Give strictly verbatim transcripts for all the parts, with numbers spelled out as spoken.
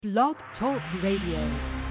Blog Talk Radio.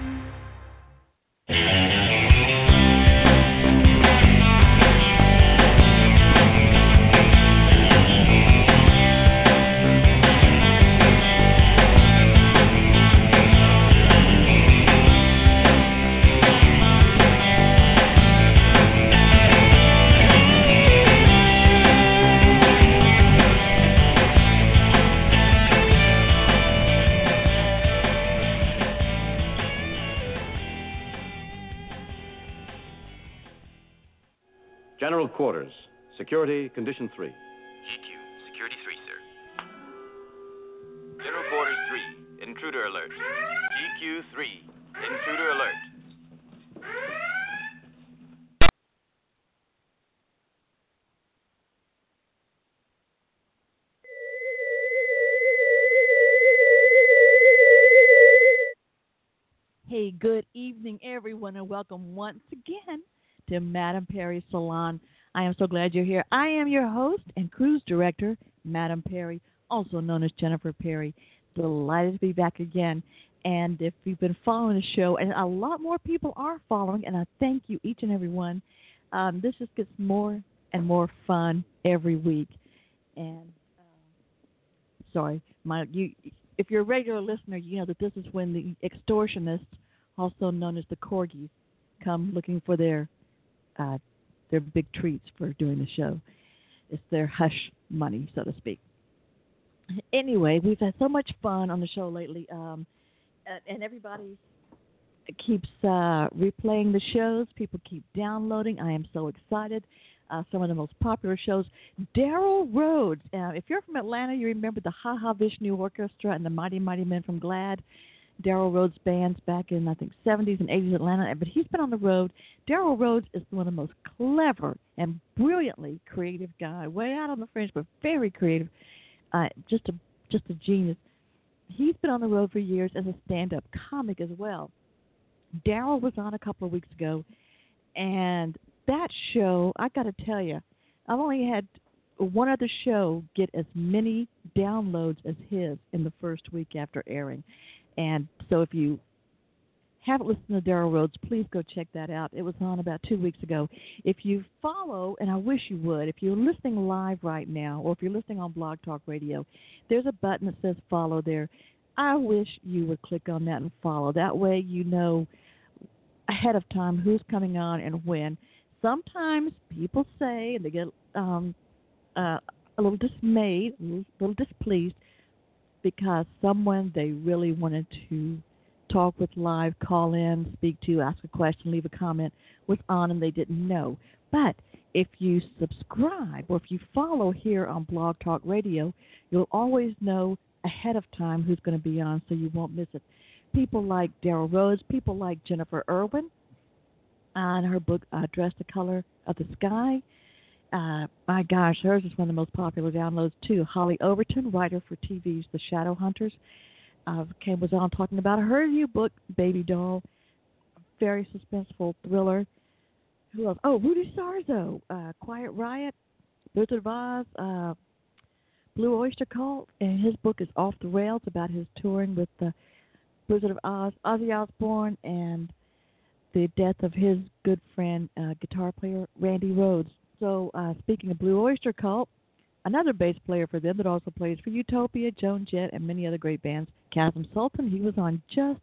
General Quarters. Security, Condition three. G Q, Security three, sir. General Quarters three, Intruder Alert. G Q three, Intruder Alert. Hey, good evening, everyone, and welcome once again to Madame Perry Salon. I am so glad you're here. I am your host and cruise director, Madame Perry, also known as Jennifer Perry. Delighted to be back again. And if you've been following the show, and a lot more people are following, and I thank you, each and every one, um, this just gets more and more fun every week. And um, sorry, my you. If you're a regular listener, you know that this is when the extortionists, also known as the corgis, come looking for their uh, their big treats for doing the show. It's their hush money, so to speak. Anyway, we've had so much fun on the show lately, um, and, and everybody keeps uh, replaying the shows. People keep downloading. I am so excited. Uh, some of the most popular shows. Daryl Rhodes. Uh, if you're from Atlanta, you remember the Ha Ha Vishnu Orchestra and the Mighty Mighty Men from GLAAD. Daryl Rhodes bands back in, I think, seventies and eighties Atlanta. But he's been on the road. Daryl Rhodes is one of the most clever and brilliantly creative guy. Way out on the fringe, but very creative. Uh, just a just a genius. He's been on the road for years as a stand-up comic as well. Daryl was on a couple of weeks ago, and that show, I got to tell you, I've only had one other show get as many downloads as his in the first week after airing. And so if you haven't listened to Daryl Rhodes, please go check that out. It was on about two weeks ago. If you follow, and I wish you would, if you're listening live right now, or if you're listening on Blog Talk Radio, there's a button that says follow there. I wish you would click on that and follow. That way you know ahead of time who's coming on and when. Sometimes people say, and they get um, uh, a little dismayed, a little displeased, because someone they really wanted to talk with live, call in, speak to, ask a question, leave a comment, was on and they didn't know. But if you subscribe or if you follow here on Blog Talk Radio, you'll always know ahead of time who's going to be on so you won't miss it. People like Daryl Rhodes, people like Jennifer Irwin, on her book, uh, Dress the Color of the Sky. Uh, my gosh, hers is one of the most popular downloads, too. Holly Overton, writer for T V's The Shadowhunters, uh, came, was on talking about her new book, Baby Doll, very suspenseful thriller. Who else? Oh, Rudy Sarzo, uh, Quiet Riot, Wizard of Oz, uh, Blue Oyster Cult, and his book is Off the Rails, about his touring with the Wizard of Oz, Ozzy Osbourne, and the death of his good friend, uh, guitar player Randy Rhoads. So, uh, speaking of Blue Oyster Cult, another bass player for them that also plays for Utopia, Joan Jett, and many other great bands, Kasim Sultan. He was on just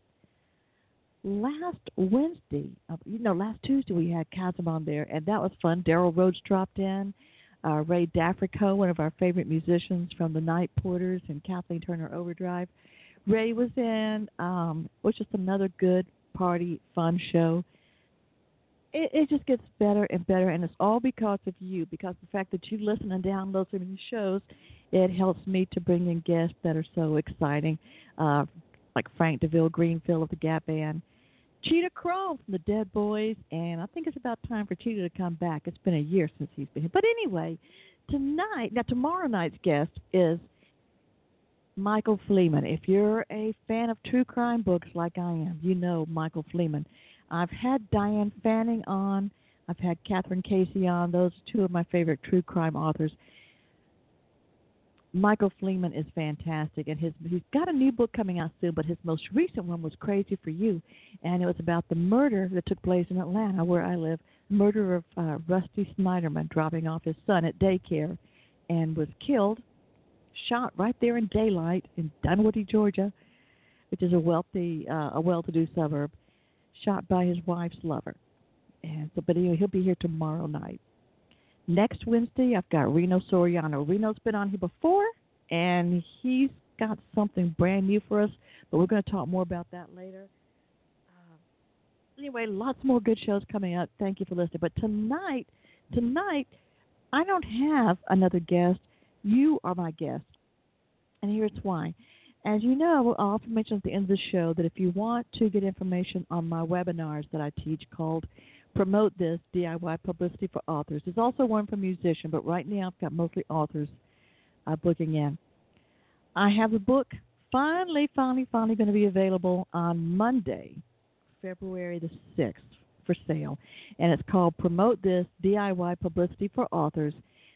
last Wednesday. Uh, you know, last Tuesday we had Kasim on there, and that was fun. Daryl Rhodes dropped in. Uh, Ray Dafrico, one of our favorite musicians from the Night Porters and Kathleen Turner Overdrive. Ray was in, um, which is another good party, fun show. It, it just gets better and better, and it's all because of you, because the fact that you listen and download so many shows, it helps me to bring in guests that are so exciting, uh, like Frank DeVille Greenfield of the Gap Band, Cheetah Chrome from the Dead Boys, and I think it's about time for Cheetah to come back. It's been a year since he's been here. But anyway, tonight, now tomorrow night's guest is Michael Fleeman. If you're a fan of true crime books like I am, you know Michael Fleeman. I've had Diane Fanning on. I've had Catherine Casey on. Those are two of my favorite true crime authors. Michael Fleeman is fantastic, and his he's got a new book coming out soon. But his most recent one was Crazy for You, and it was about the murder that took place in Atlanta, where I live. Murder of uh, Rusty Snyderman dropping off his son at daycare, and was killed, shot right there in daylight in Dunwoody, Georgia, which is a wealthy, uh, a well-to-do suburb, shot by his wife's lover. And so, but anyway, he'll be here tomorrow night. Next Wednesday, I've got Reno Soriano. Reno's been on here before, and he's got something brand new for us, but we're going to talk more about that later. Uh, anyway, lots more good shows coming up. Thank you for listening. But tonight, tonight, I don't have another guest. You are my guest, and here's why. As you know, I often mention at the end of the show that if you want to get information on my webinars that I teach called Promote This, D I Y Publicity for Authors. There's also one for musicians, but right now I've got mostly authors uh, booking in. I have the book finally, finally, finally going to be available on Monday, February the sixth, for sale. And it's called Promote This, D I Y Publicity for Authors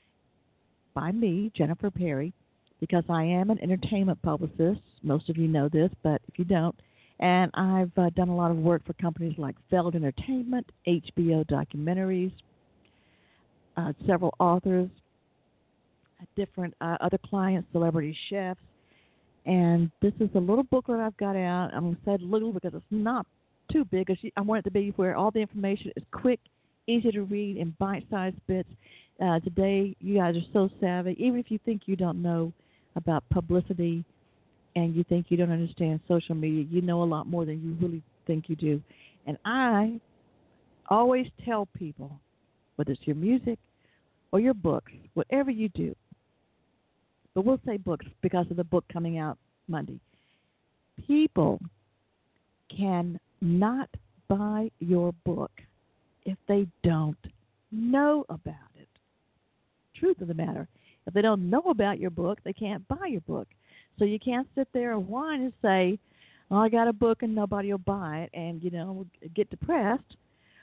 by me, Jennifer Perry, because I am an entertainment publicist. Most of you know this, but if you don't, and I've uh, done a lot of work for companies like Feld Entertainment, H B O documentaries, uh, several authors, different uh, other clients, celebrity chefs. And this is a little booklet I've got out. I'm going to say little because it's not too big. I want it to be where all the information is quick, easy to read, in bite-sized bits. Uh, today, you guys are so savvy. Even if you think you don't know about publicity and you think you don't understand social media, you know a lot more than you really think you do. And I always tell people, whether it's your music or your books, whatever you do, but we'll say books because of the book coming out Monday, people can not buy your book if they don't know about it. Truth of the matter, if they don't know about your book, they can't buy your book. So you can't sit there and whine and say, oh, I got a book and nobody will buy it, and, you know, get depressed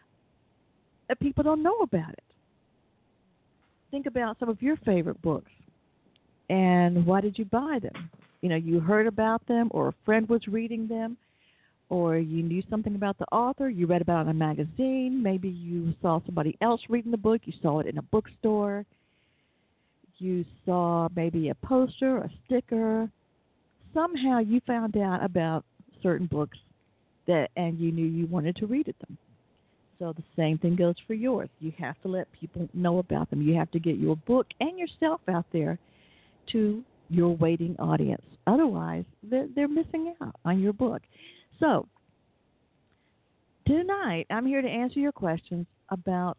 if people don't know about it. Think about some of your favorite books, and why did you buy them? You know, you heard about them, or a friend was reading them, or you knew something about the author, you read about it in a magazine, maybe you saw somebody else reading the book, you saw it in a bookstore, you saw maybe a poster, a sticker. Somehow you found out about certain books that, and you knew you wanted to read them. So the same thing goes for yours. You have to let people know about them. You have to get your book and yourself out there to your waiting audience. Otherwise, they're, they're missing out on your book. So tonight, I'm here to answer your questions about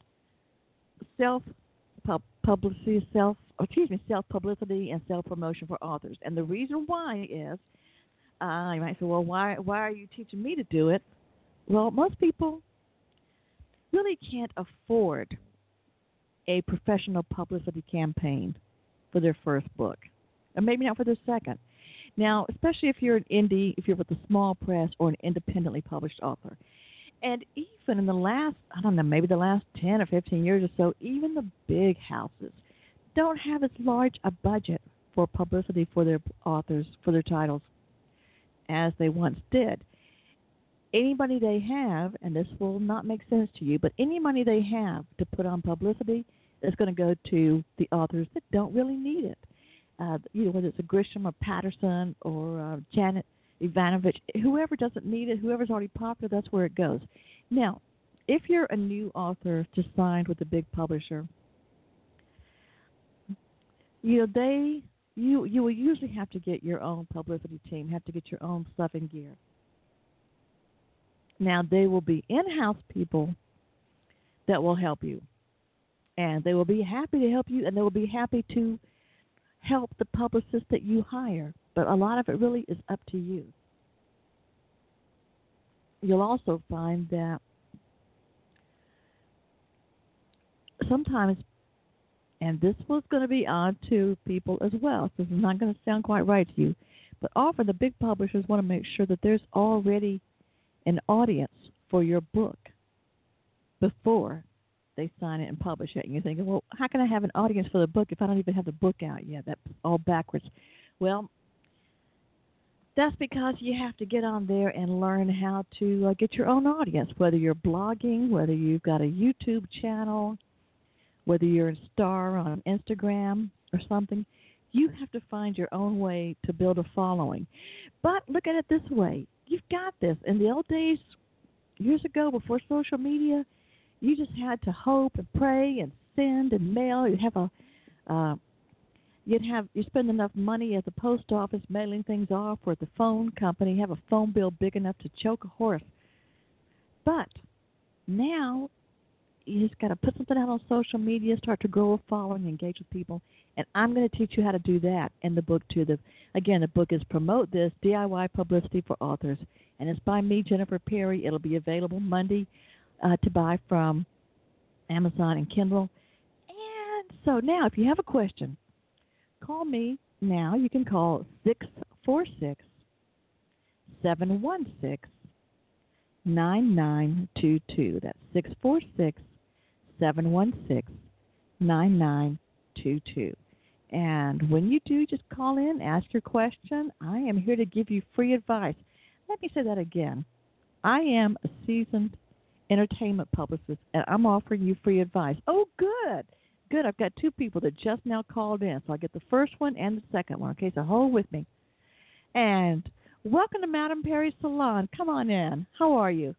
self-publicity, self, excuse me, self-publicity and self-promotion for authors. And the reason why is, uh, you might say, well, why, why are you teaching me to do it? Well, most people really can't afford a professional publicity campaign for their first book, or maybe not for their second. Now, especially if you're an indie, if you're with a small press or an independently published author. And even in the last, I don't know, maybe the last ten or fifteen years or so, even the big houses don't have as large a budget for publicity for their authors, for their titles, as they once did. Any money they have, and this will not make sense to you, but any money they have to put on publicity is going to go to the authors that don't really need it. Uh, you know, whether it's a Grisham or Patterson or uh, Janet Ivanovich, whoever doesn't need it, whoever's already popular, that's where it goes. Now, if you're a new author just signed with a big publisher, you know, they you you will usually have to get your own publicity team, have to get your own stuff and gear. Now, they will be in-house people that will help you, and they will be happy to help you, and they will be happy to help the publicist that you hire. But a lot of it really is up to you. You'll also find that sometimes, and this was going to be odd to people as well, so this is not going to sound quite right to you, but often the big publishers want to make sure that there's already an audience for your book before they sign it and publish it. And you're thinking, well, how can I have an audience for the book if I don't even have the book out yet? That's all backwards. Well, that's because you have to get on there and learn how to uh, get your own audience, whether you're blogging, whether you've got a YouTube channel, whether you're a star on Instagram or something. You have to find your own way to build a following. But look at it this way. You've got this. In the old days, years ago, before social media, you just had to hope and pray and send and mail. You'd have a, uh, you'd have you spend enough money at the post office mailing things off, or at the phone company, have a phone bill big enough to choke a horse. But now you just got to put something out on social media, start to grow a following, engage with people, and I'm going to teach you how to do that in the book too. The again, the book is Promote This: D I Y Publicity for Authors, and it's by me, Jennifer Perry. It'll be available Monday uh, to buy from Amazon and Kindle. And so now, if you have a question, call me now. You can call six four six, seven one six, nine nine two two. That's six four six, seven one six, nine nine two two. And when you do, just call in, ask your question. I am here to give you free advice. Let me say that again. I am a seasoned entertainment publicist, and I'm offering you free advice. Oh, good. Good. I've got two people that just now called in, so I'll get the first one and the second one. Okay, so hold with me. And welcome to Madam Perry Salon. Come on in. How are you?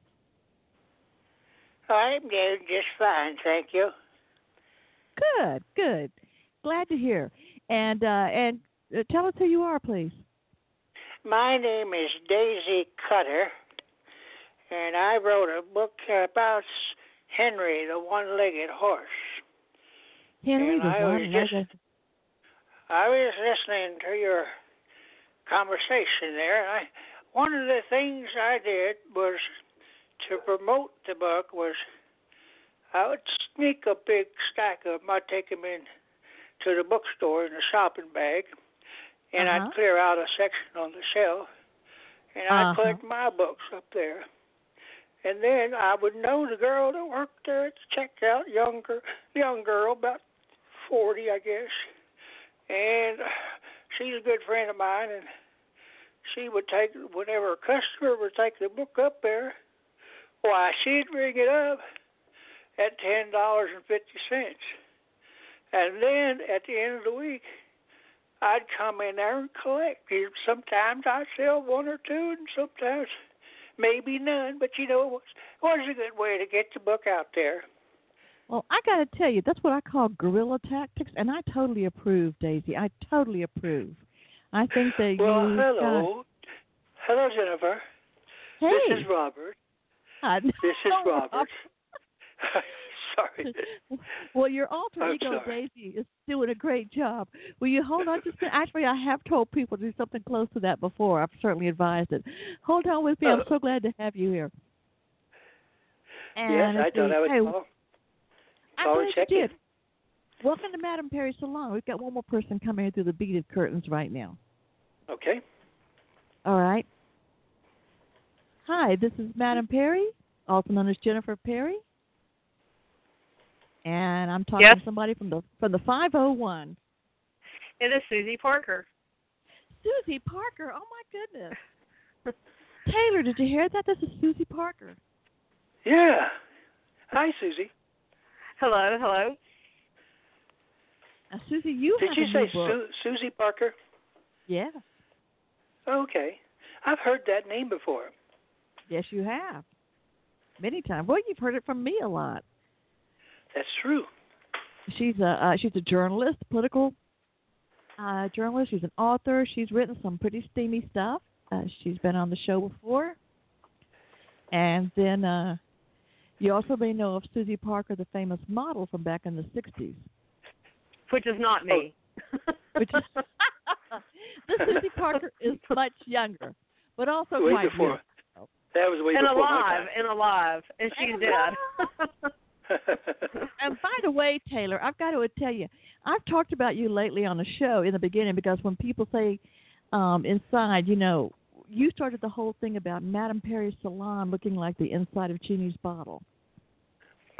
I'm doing just fine, thank you. Good, good. Glad to hear. And uh, and uh, tell us who you are, please. My name is Daisy Cutter, and I wrote a book about Henry, the one-legged horse. Henry, and the I was one-legged. just, I was listening to your conversation there. I, one of the things I did was to promote the book was I would sneak a big stack of them. I'd take them in to the bookstore in a shopping bag, and uh-huh. I'd clear out a section on the shelf, and I'd uh-huh. put my books up there. And then I would know the girl that worked there at the checkout, younger, young girl, about forty, I guess. And she's a good friend of mine, and she would take, whenever a customer would take the book up there, why, she'd ring it up at ten dollars and fifty cents. And then at the end of the week, I'd come in there and collect. Sometimes I'd sell one or two, and sometimes maybe none. But, you know, it was a good way to get the book out there. Well, I got to tell you, that's what I call guerrilla tactics, and I totally approve, Daisy. I totally approve. I think that well, you... Well, hello. Uh, hello, Jennifer. Hey. This is Robert. Uh, this is no, Robert. Sorry. Well, your alter I'm ego, sorry. Daisy, is doing a great job. Will you hold on just a minute? Actually, I have told people to do something close to that before. I've certainly advised it. Hold on with me. I'm Uh, so glad to have you here. And yes, I let's thought see. I would Hey, call. I'm call glad and you check in. did. Welcome to Madam Perry Salon. We've got one more person coming in through the beaded curtains right now. Okay. All right. Hi, this is Madam Perry, also known as Jennifer Perry. And I'm talking Yes. to somebody from the from the five oh one. It is Susie Parker. Susie Parker. Oh, my goodness. Taylor, did you hear that? This is Susie Parker. Yeah. Hi, Susie. Hello, hello. Now, Susie, you Did have you a say new book. Su- Susie Parker? Yeah. Okay. I've heard that name before. Yes, you have. Many times. Well, you've heard it from me a lot. That's true. She's a uh, she's a journalist, political uh, journalist. She's an author. She's written some pretty steamy stuff. Uh, she's been on the show before. And then uh, you also may know of Susie Parker, the famous model from back in the sixties. Which is not me. Which is the Susie Parker is much younger, but also way quite before. beautiful. That was way and before my alive, time. and alive, and she's And dead. And by the way, Taylor, I've got to tell you, I've talked about you lately on the show in the beginning because when people say um, inside, you know, you started the whole thing about Madam Perry's salon looking like the inside of Genie's bottle.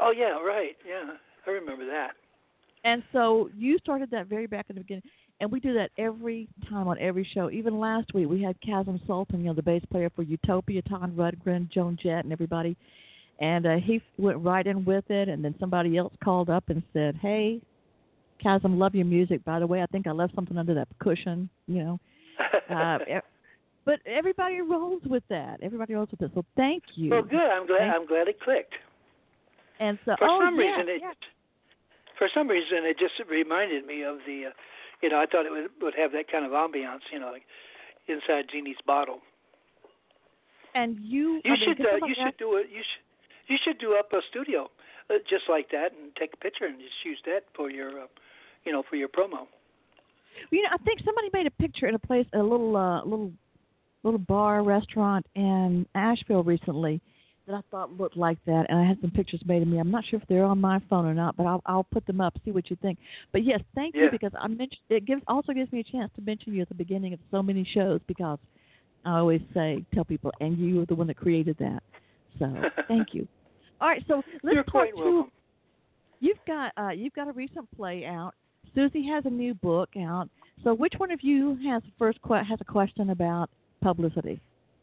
Oh yeah, right. Yeah, I remember that. And so you started that very back in the beginning, and we do that every time on every show. Even last week we had Chasm Sultan, you know, the bass player for Utopia, Ton Rudgren, Joan Jett, and everybody. And uh, he went right in with it, and then somebody else called up and said, "Hey, Chasm, love your music. By the way, I think I left something under that cushion, you know." Uh, but everybody rolls with that. Everybody rolls with it. So thank you. Well, good. I'm glad. Thank I'm glad it clicked. And so, for oh, some yeah, reason, it yeah. for some reason it just reminded me of the, uh, you know, I thought it would would have that kind of ambiance, you know, like inside Jeannie's bottle. And you, You I mean, should uh, you that. should do it. You should you should do up a studio uh, just like that and take a picture and just use that for your, uh, you know, for your promo. You know, I think somebody made a picture in a place, a little, uh, little, little bar restaurant in Asheville recently that I thought looked like that, and I had some pictures made of me. I'm not sure if they're on my phone or not, but I'll, I'll put them up, see what you think. But yes, thank Yeah. you, because I mentioned it gives also gives me a chance to mention you at the beginning of so many shows, because I always say, tell people, and you were the one that created that. So thank you. All right, so let's You're talk quite to. welcome. You've got uh, you've got a recent play out. Susie has a new book out. So which one of you has first que- has a question about publicity?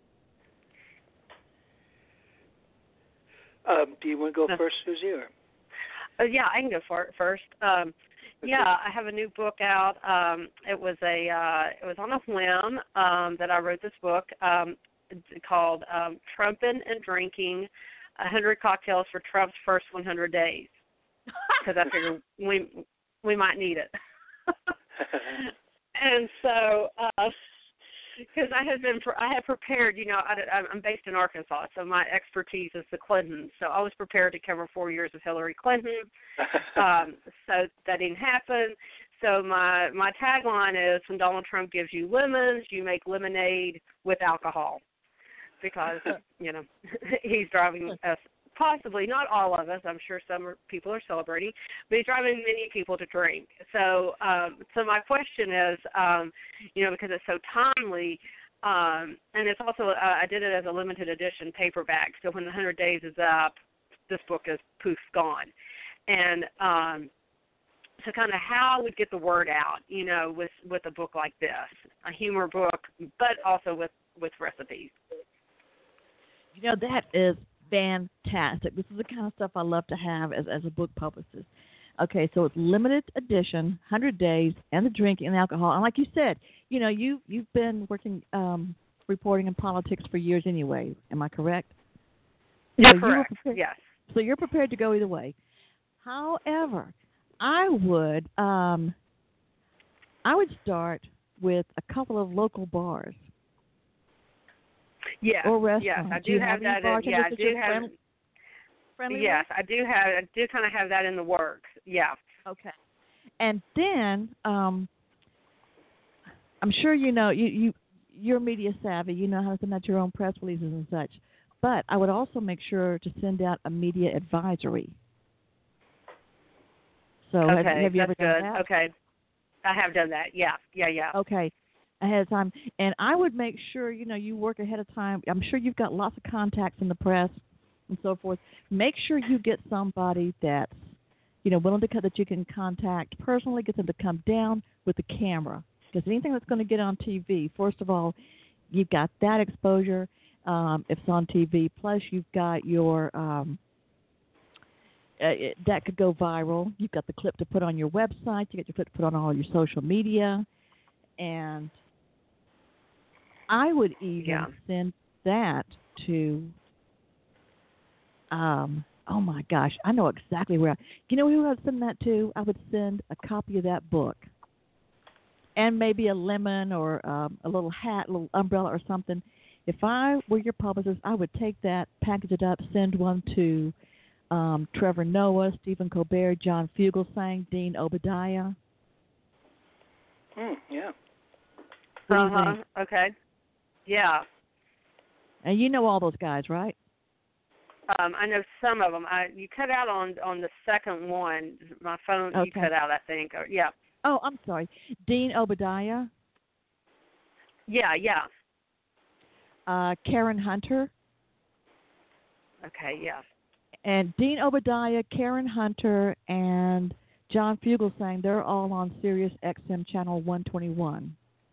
Um, do you want to go No. first, Susie? Or? Uh, yeah, I can go for it first. Um, Okay. yeah, I have a new book out. Um, it was a uh, it was on a whim um, that I wrote this book um, called um, "Trumping and Drinking: one hundred Cocktails for Trump's First one hundred Days," because I figured we we might need it. And so, because uh, I had been, I had prepared, you know, I, I'm based in Arkansas, so my expertise is the Clintons. So I was prepared to cover four years of Hillary Clinton. um, so that didn't happen. So my my tagline is: when Donald Trump gives you lemons, you make lemonade with alcohol, because you know he's driving us. Possibly, not all of us. I'm sure some are, people are celebrating, but he's driving many people to drink. So, um, so my question is, um, you know, because it's so timely, um, and it's also, uh, I did it as a limited edition paperback. So when the one hundred days is up, this book is poof gone. And um, so, kind of how I would get the word out, you know, with with a book like this, a humor book, but also with with recipes. You know, that is fantastic. This is the kind of stuff I love to have as, as a book publicist. Okay, so it's limited edition, one hundred days, and the drinking and alcohol. And like you said, you know, you, you've been working, um, reporting in politics for years anyway. Am I correct? You're so correct, you yes. So you're prepared to go either way. However, I would, um, I would start with a couple of local bars. Yes, or yes, restaurants. I do, you do have, have that. In, yeah, I do have. Friendly, friendly yes, with? I do have. I do kind of have that in the works. Yeah. Okay. And then, um, I'm sure you know you you you're media savvy. You know how to send out your own press releases and such. But I would also make sure to send out a media advisory. So okay, have, have you that's ever done good. that? Okay, I have done that. Yeah, yeah, yeah. Okay. Ahead of time, and I would make sure you know you work ahead of time. I'm sure you've got lots of contacts in the press and so forth. Make sure you get somebody that's you know willing to cut that you can contact personally. Get them to come down with the camera, because anything that's going to get on T V, first of all, you've got that exposure um, if it's on T V. Plus, you've got your um, uh, it, that could go viral. You've got the clip to put on your website. You got your clip to put on all your social media, and I would even Yeah. send that to, um, oh my gosh, I know exactly where. I, you know who I would send that to? I would send a copy of that book, and maybe a lemon or um, a little hat, a little umbrella or something. If I were your publicist, I would take that, package it up, send one to um, Trevor Noah, Stephen Colbert, John Fugelsang, Dean Obadiah. Hmm, yeah. What do you Uh-huh. think? Okay. Yeah. And you know all those guys, right? Um, I know some of them. I you cut out on on the second one. My phone you Okay. cut out, I think. Or, yeah. Oh, I'm sorry. Dean Obadiah, Yeah, yeah. uh, Karen Hunter, Okay, yeah. And Dean Obadiah, Karen Hunter, and John Fugelsang, they're all on Sirius X M Channel one twenty-one.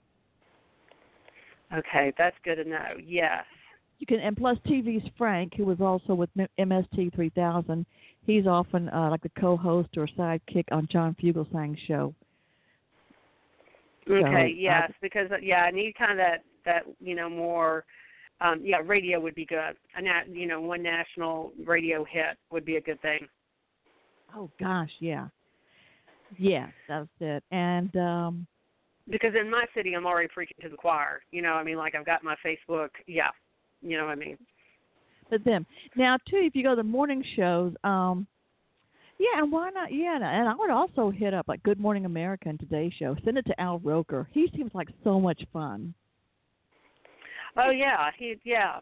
Okay, that's good to know. Yes. You can, and plus T V's Frank, who was also with M S T three thousand. He's often uh, like a co-host or sidekick on John Fugelsang's show. Okay, so, yes, uh, because yeah, I need kind of that that you know more. Um, yeah, radio would be good. A nat, you know, one national radio hit would be a good thing. Oh gosh, yeah, yeah, that's it. And um, because in my city, I'm already preaching to the choir. You know, I mean, like I've got my Facebook. Yeah, you know what I mean. But them now too, if you go to the morning shows, um, yeah, and why not? Yeah, and I would also hit up like Good Morning America and Today Show. Send it to Al Roker. He seems like so much fun. Oh yeah, he yeah.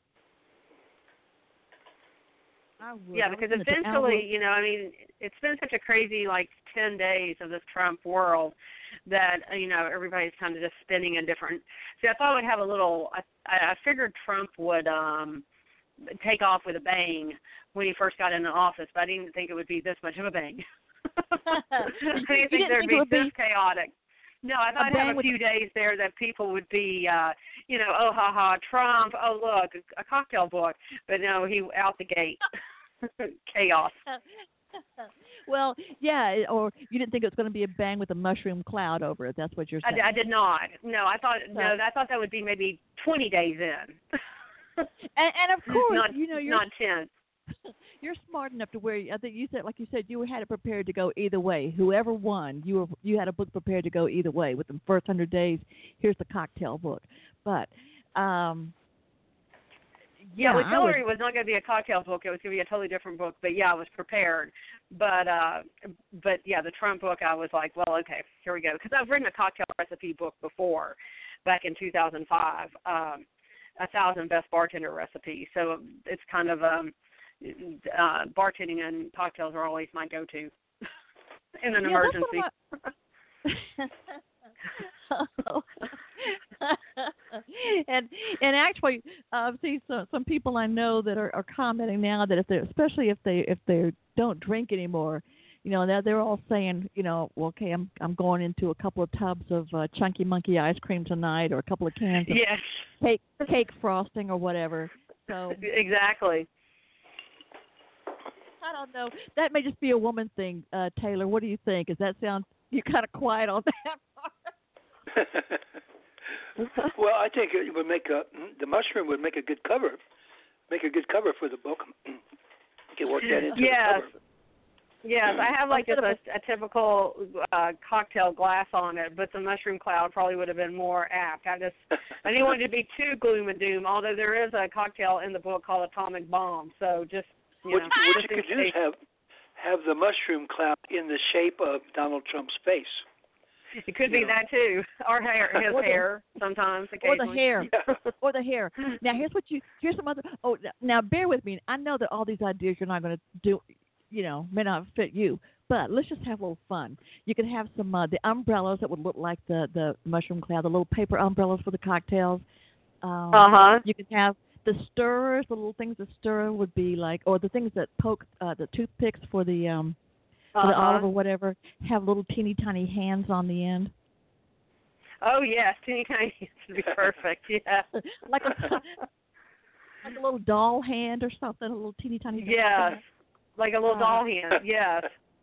I would. Yeah, I would because send it to Al eventually, Roker. you know, I mean, it's been such a crazy like ten days of this Trump world that you know everybody's kind of just spinning in different. See, I thought we'd have a little. I, I figured Trump would um, take off with a bang when he first got into office, but I didn't think it would be this much of a bang. I didn't think didn't there'd think be it would this be chaotic. No, I thought I'd have a with- few days there that people would be, uh, you know, oh, ha, ha, Trump, oh, look, a, a cocktail book. But no, he out the gate. Chaos. Well, yeah, it- or you didn't think it was going to be a bang with a mushroom cloud over it. That's what you're saying. I, I did not. No, I thought, So- no, I thought that would be maybe twenty days in. and, and of course, not, you know, you're not ten. you're smart enough to where I think you said, like you said, you had it prepared to go either way. Whoever won, you were you had a book prepared to go either way. With the first hundred days, here's the cocktail book. But um, yeah, yeah, with I Hillary was, was not going to be a cocktail book. It was going to be a totally different book. But yeah, I was prepared. But uh, but yeah, the Trump book, I was like, well, okay, here we go, because I've written a cocktail recipe book before, back in two thousand five, um, a thousand best bartender recipes. So it's kind of um. Uh, bartending and cocktails are always my go-to in an yeah, emergency. and and actually, uh, see some some people I know that are, are commenting now that if they, especially if they if they don't drink anymore, you know, they're they're all saying, you know, well, okay, I'm I'm going into a couple of tubs of uh, Chunky Monkey ice cream tonight, or a couple of cans of yes. cake cake frosting or whatever. So exactly. I don't know. That may just be a woman thing, uh, Taylor. What do you think? Does that sound? You're kind of quiet on that part. Well, I think it would make a the mushroom would make a good cover, make a good cover for the book. You can work that into yes. the cover. Yes, I have like just a, a typical uh, cocktail glass on it, but the mushroom cloud probably would have been more apt. I just I didn't want it to be too gloom and doom. Although there is a cocktail in the book called Atomic Bomb, so just. You What, know, what you could do is have have the mushroom cloud in the shape of Donald Trump's face. It could be know. that too, or hair, his Or the- hair sometimes. Or the Occasionally. hair, Yeah. or the hair. Now here's what you. Here's some other. Oh, now bear with me. I know that all these ideas you're not going to do. You know, may not fit you. But let's just have a little fun. You could have some uh, the umbrellas that would look like the the mushroom cloud, the little paper umbrellas for the cocktails. Um, Uh huh. You could have the stirrers, the little things that stir would be like, or the things that poke, uh, the toothpicks for the um, for the Uh-huh. olive or whatever, have little teeny tiny hands on the end. Oh yes, teeny tiny would be perfect. Yeah. like a like a little doll hand or something, a little teeny tiny. doll yes, hand. like a little Uh, doll hand. Yes.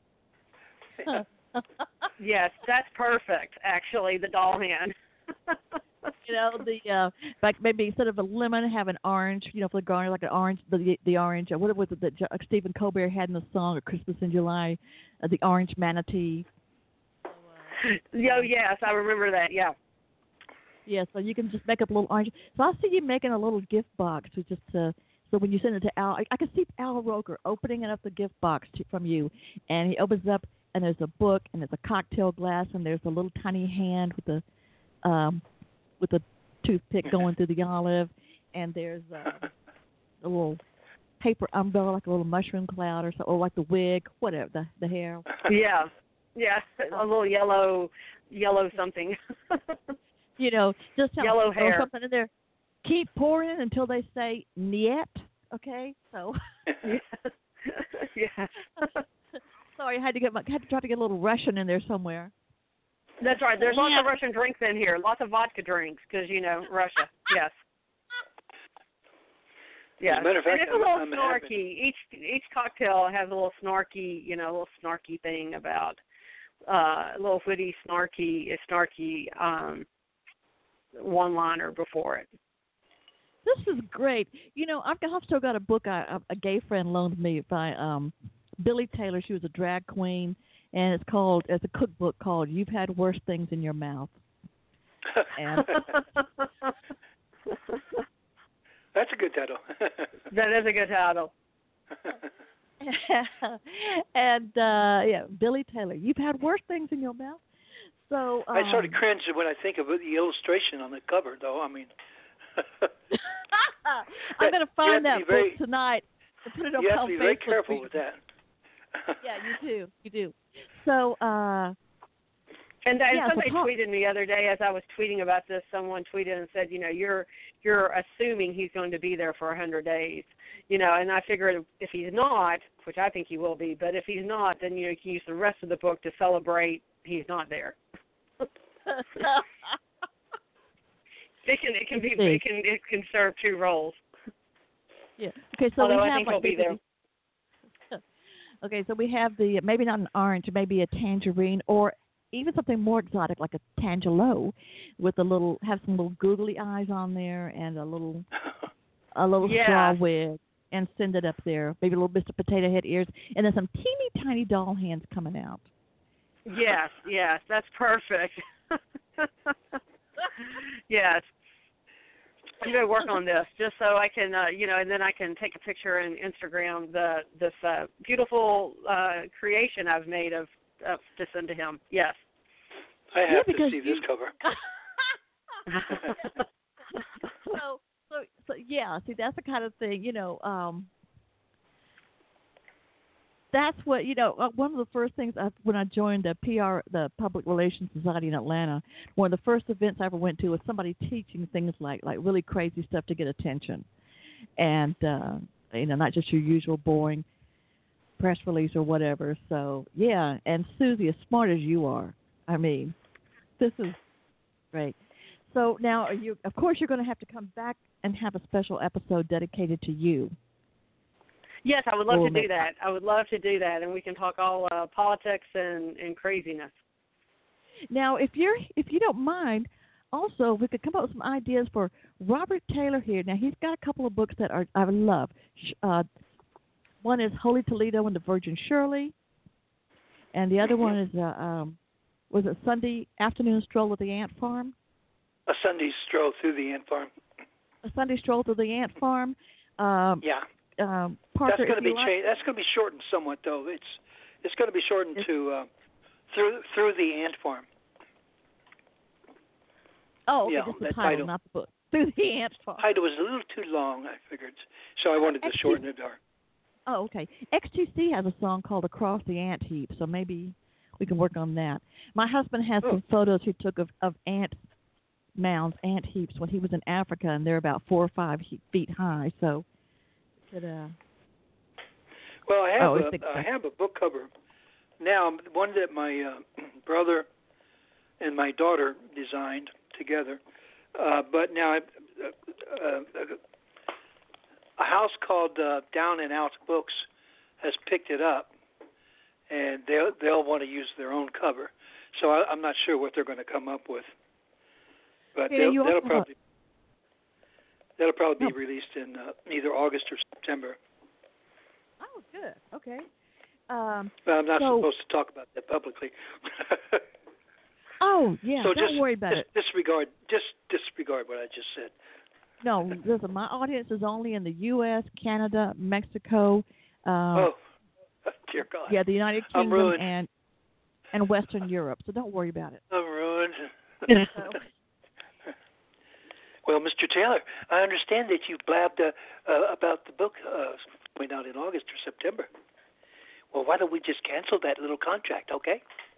Yes, that's perfect. Actually, the doll hand. You know, the uh, like maybe instead of a lemon, have an orange. You know, for the garnish, like an orange, the the orange. Uh, what was it that uh, Stephen Colbert had in the song of Christmas in July? Uh, the orange manatee. Oh yes, I remember that. Yeah. Yeah, so you can just make up a little orange. So I see you making a little gift box to just uh, so when you send it to Al, I, I can see Al Roker opening up the gift box to, from you, and he opens it up, and there's a book, and there's a cocktail glass, and there's a little tiny hand with a um, with a toothpick going through the olive, and there's uh, a little paper umbrella, like a little mushroom cloud or so, or like the wig, whatever, the the hair. Yeah. Yeah. A little yellow, yellow something. You know, just tell Yellow them, throw hair. something in there. Keep pouring until they say niet. Okay, so Yes. Sorry, I had to get my, had to try to get a little Russian in there somewhere. That's right. There's lots Yeah. of Russian drinks in here. Lots of vodka drinks because, you know, Russia. Yes. Yeah, As a matter of and fact, it's a little I'm, I'm snarky. happy. Each each cocktail has a little snarky, you know, a little snarky thing about uh, a little witty, snarky, snarky um, one-liner before it. This is great. You know, I've, got, I've still got a book I, a, a gay friend loaned me by um, Billy Taylor. She was a drag queen, and it's called it's a cookbook called "You've Had Worse Things in Your Mouth." And That's a good title. That is a good title. and uh, yeah, Billy Taylor. You've had worse things in your mouth. So um, I sort of cringe when I think of the illustration on the cover, though. I mean, I'm going to You have find to that be book very- tonight and put it up you have on to be very Facebook careful for with you. that. Yeah, you do. You do. So, uh, And, and yeah, somebody so talk- tweeted me the other day as I was tweeting about this. Someone tweeted and said, you know, you're you're assuming he's going to be there for a hundred days, you know. And I figured if he's not, which I think he will be, but if he's not, then you know you can use the rest of the book to celebrate he's not there. It can it can be it can it can serve two roles. yeah. Okay, so Although we I have think like he'll be there. Okay, so we have the maybe not an orange, maybe a tangerine, or even something more exotic like a tangelo, with a little have some little googly eyes on there and a little a little Yeah. straw wig, and send it up there. Maybe a little bit of potato head ears, and then some teeny tiny doll hands coming out. Yes, yes, that's perfect. Yes. I'm going to work on this just so I can, uh, you know, and then I can take a picture and Instagram the this uh, beautiful uh, creation I've made of, of to send to him. Yes. I have Yeah, to because see you- this cover. so, so, so, yeah. See, that's the kind of thing, you know. Um, that's what you know. Uh, one of the first things I, when I joined the P R, the Public Relations Society in Atlanta, one of the first events I ever went to was somebody teaching things like like really crazy stuff to get attention, and uh, you know, not just your usual boring press release or whatever. So yeah, and Susie, as smart as you are, I mean, this is great. So now, are you, of course, you're going to have to come back and have a special episode dedicated to you. Yes, I would love We'll to do make- that. I would love to do that, and we can talk all uh, politics and, and craziness. Now, if you're, if you don't mind, also we could come up with some ideas for Robert Taylor here. Now, he's got a couple of books that are I love. Uh, one is Holy Toledo and the Virgin Shirley, and the other one is uh, um, was it Sunday Afternoon Stroll at the Ant Farm? A Sunday stroll through the ant farm. A Sunday Stroll to the Ant Farm. Um, Yeah. um, Parker, That's going to if be you like- changed. That's going to be shortened somewhat, though. It's it's going to be shortened It's- to uh, through through the ant farm. Oh, okay, Yeah, just the that title, title. not the book. Through the Ant Farm. Title was a little too long, I figured, so I wanted to Actually- shorten it. Or Oh, okay. X T C has a song called Across the Ant Heap, so maybe we can work on that. My husband has Oh. some photos he took of, of ant mounds, ant heaps, when he was in Africa, and they're about four or five he- feet high. So, could, uh, well, I have Oh, a, it's I expensive. have a book cover now, one that my uh, brother and my daughter designed together. Uh, but now, I, uh, uh, a house called uh, Down and Out Books has picked it up, and they'll they'll want to use their own cover. So I, I'm not sure what they're going to come up with, but Yeah, they'll, you that'll also- probably that'll probably be No. released in uh, either August or September. oh, good. Okay. Um, But I'm not So- supposed to talk about that publicly. oh, yeah. so don't just, worry about just it. disregard just disregard what I just said. No, listen. My audience is only in the U S, Canada, Mexico. Um, Oh, dear God. Yeah, the United I'm Kingdom ruined. and and Western Europe. So don't worry about it. I'm ruined. So, Well, Mister Taylor, I understand that you blabbed uh, uh, about the book uh, going out in August or September. Well, why don't we just cancel that little contract, okay?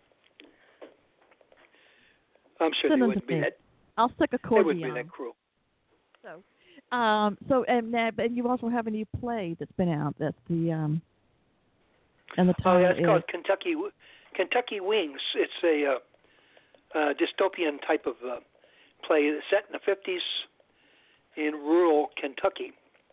I'm sure Send they them wouldn't to be me. that. I'll stick a They corgi wouldn't be on. that cruel. So, um, so and that, and you also have a new play that's been out. That's the um, And the Oh, title yeah, it's is called Kentucky Kentucky Wings. It's a uh, uh, dystopian type of uh, play set in the fifties in rural Kentucky.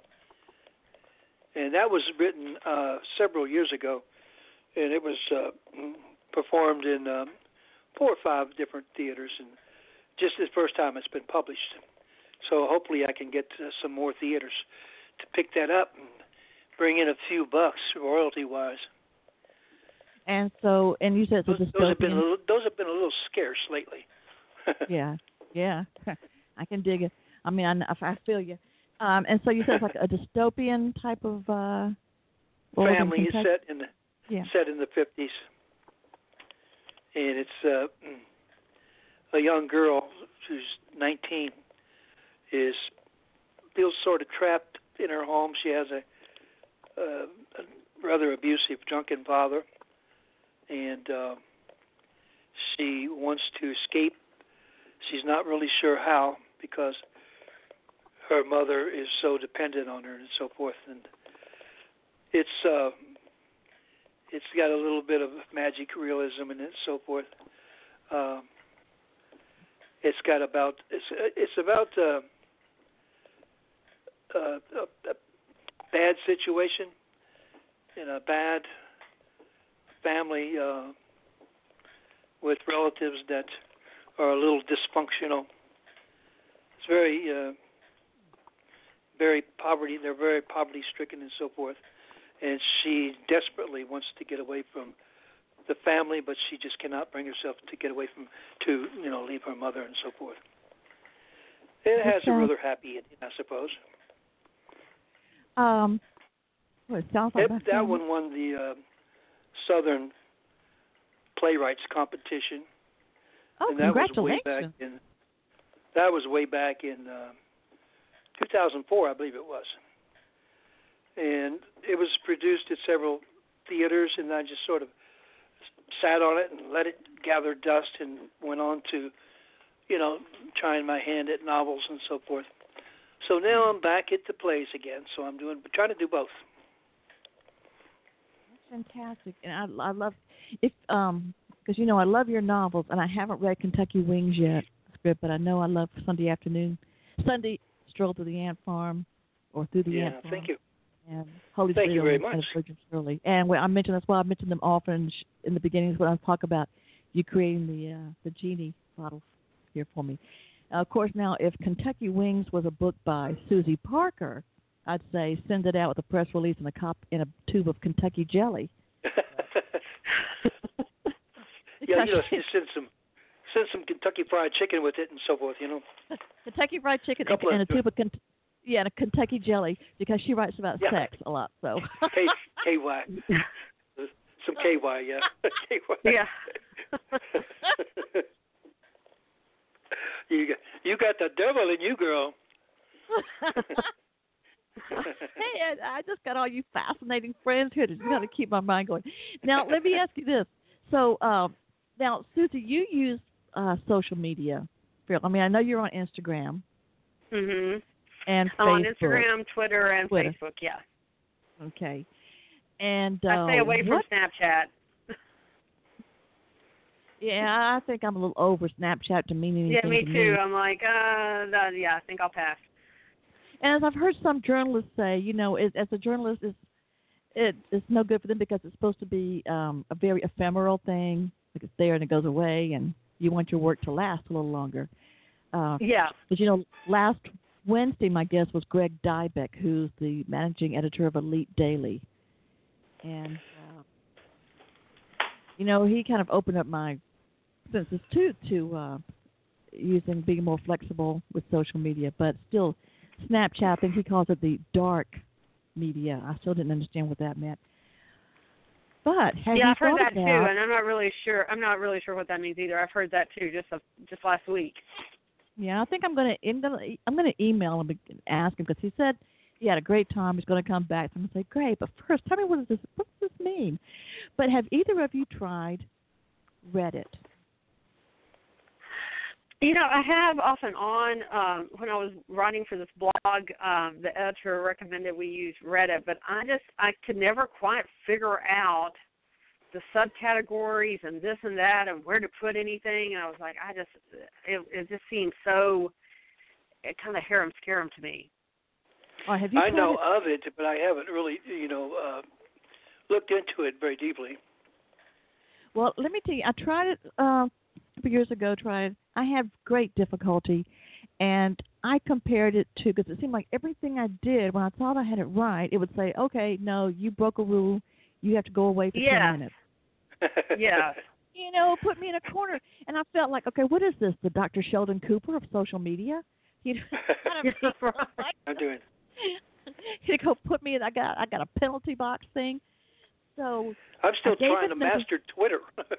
And that was written uh, several years ago, and it was uh, performed in um, four or five different theaters, and just the first time it's been published. So hopefully I can get uh, some more theaters to pick that up and bring in a few bucks royalty-wise. and so and you said it's a Those, those have been a dystopian. little, those have been a little scarce lately. Yeah, yeah, I can dig it. I mean, I, kn- I feel you. Um, and so you said it's like a dystopian type of uh, world in Family is Kentucky? set in the Yeah. set in the fifties, and it's uh, a young girl who's nineteen is feels sort of trapped in her home. She has a, a, a rather abusive, drunken father, and uh, she wants to escape. She's not really sure how because her mother is so dependent on her and so forth. And it's uh, it's got a little bit of magic realism in it, and so forth. Um, it's got about it's it's about uh, uh, a, a bad situation in a bad family uh, with relatives that are a little dysfunctional. It's very uh, very poverty. They're very poverty-stricken and so forth. And she desperately wants to get away from the family, but she just cannot bring herself to get away from, to, you know, leave her mother and so forth. It has a rather happy ending, I suppose. Um, well, it sounds like It, my that family. one won the uh, Southern Playwrights Competition. Oh, and that was way congratulations! back in, that was way back in uh, two thousand four, I believe it was. And it was produced at several theaters, and I just sort of sat on it and let it gather dust and went on to, you know, trying my hand at novels and so forth. So now I'm back at the plays again, so I'm doing trying to do both. Fantastic, and I, I love if um because you know I love your novels, and I haven't read Kentucky Wings yet, script, but I know I love Sunday Afternoon, Sunday Stroll Through the Ant Farm, or Through the Yeah, Ant Farm. thank you. And Holy Thank Spirit you very and, much. and Virgin Shirley. And when I mentioned that's why I mentioned them often in, sh- in the beginnings when I talk about you creating the uh, the genie bottles here for me. Uh, of course, now if Kentucky Wings was a book by Susie Parker, I'd say send it out with a press release and a cop in a tube of Kentucky jelly. Yeah, you know, you send some send some Kentucky Fried Chicken with it and so forth. You know, Kentucky Fried Chicken and, Couple and a of- tube of Kent- yeah, and a Kentucky jelly because she writes about Yeah. sex a lot. So K K Y, some K Y, yeah, K Y. Yeah. you got you got the devil in you, girl. Hey, Ed, I just got all you fascinating friends here to kind of keep my mind going. Now, let me ask you this. So, um, now, Susie, you use uh, social media. I mean, I know you're on Instagram Mhm. and I'm on Facebook. Instagram, Twitter, and Twitter. Facebook. Yeah. Okay. And uh, I stay away from what, Snapchat. yeah, I think I'm a little over Snapchat to mean anything Yeah, me to too. me. I'm like, uh, that, yeah, I think I'll pass. And as I've heard some journalists say, you know, as, as a journalist, it's, it, it's no good for them because it's supposed to be um, a very ephemeral thing. Like it's there and it goes away, and you want your work to last a little longer. Uh, Yeah. But, you know, last Wednesday, my guest was Greg Dybeck, who's the managing editor of Elite Daily. And, uh, you know, he kind of opened up my senses, too, to uh, using being more flexible with social media, but still Snapchat, I think he calls it the dark media. I still didn't understand what that meant. But have Yeah, you I've heard thought that too, about, and I'm not really sure. I'm not really sure what that means either. I've heard that too, just a, just last week. yeah, I think I'm going to I'm going to email him and ask him because he said he had a great time. He's going to come back. So I'm going to say, great, but first, tell me what does this what does this mean? But have either of you tried Reddit? You know, I have off and on. Um, when I was writing for this blog, um, the editor recommended we use Reddit, but I just I could never quite figure out the subcategories and this and that and where to put anything. And I was like, I just, it, it just seemed so, it kind of harem scarum to me. Oh, have you I know it? of it, but I haven't really, you know, uh, looked into it very deeply. Well, let me tell you, I tried it uh, a couple years ago. Tried. I had great difficulty, and I compared it to, because it seemed like everything I did, when I thought I had it right, it would say, okay, no, you broke a rule. You have to go away for yeah. ten minutes. Yeah. You know, put me in a corner. And I felt like, okay, what is this, the Doctor Sheldon Cooper of social media? You know, I'm doing. You go put me in. I got, I got a penalty box thing. So I'm still I trying to master Twitter.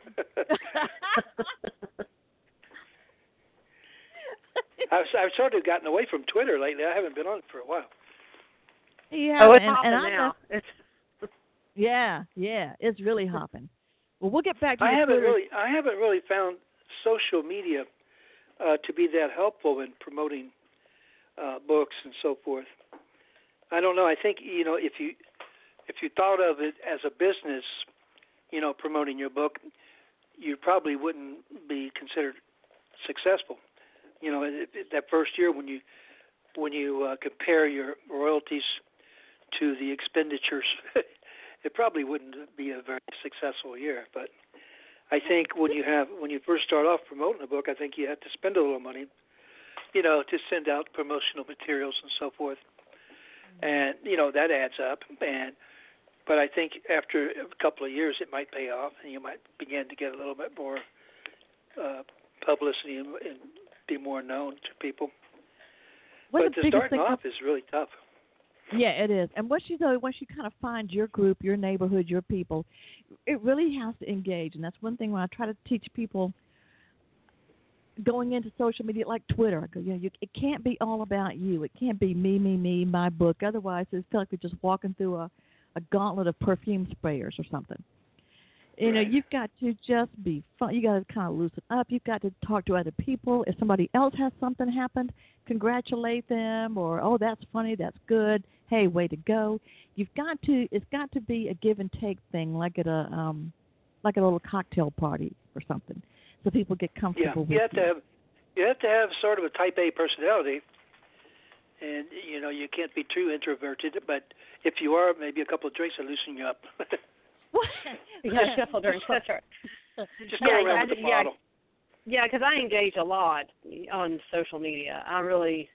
I've, I've sort of gotten away from Twitter lately. I haven't been on it for a while. Yeah, oh, it's and, hopping and now. It's yeah, yeah, it's really hopping. Well, we'll get back to. I haven't Twitter. really, I haven't really found social media uh, to be that helpful in promoting uh, books and so forth. I don't know. I think you know if you if you thought of it as a business, you know, promoting your book, you probably wouldn't be considered successful. You know, it, it, that first year when you when you uh, compare your royalties to the expenditures, it probably wouldn't be a very successful year. But I think when you have when you first start off promoting a book, I think you have to spend a little money, you know, to send out promotional materials and so forth, and you know that adds up. And but I think after a couple of years, it might pay off, and you might begin to get a little bit more uh, publicity and, and be more known to people. What but the starting off is really tough. Yeah, it is. And once you go, once you kind of find your group, your neighborhood, your people, it really has to engage. And that's one thing when I try to teach people going into social media like Twitter. I go, you know, you, it can't be all about you. It can't be me, me, me, my book. Otherwise, it's like we're just walking through a, a gauntlet of perfume sprayers or something. You know, right. You've got to just be fun. You got to kind of loosen up. You've got to talk to other people. If somebody else has something happen, congratulate them, or oh, that's funny, that's good. Hey, way to go! You've got to. It's got to be a give and take thing, like at a um, like a little cocktail party or something, so people get comfortable yeah, with you. Yeah, you have to have you have to have sort of a Type A personality, and you know you can't be too introverted. But if you are, maybe a couple of drinks will loosen you up. yeah, shuffle drinks. That's right. Just go yeah, around I, with the yeah, bottle. Yeah, because I engage a lot on social media. I really,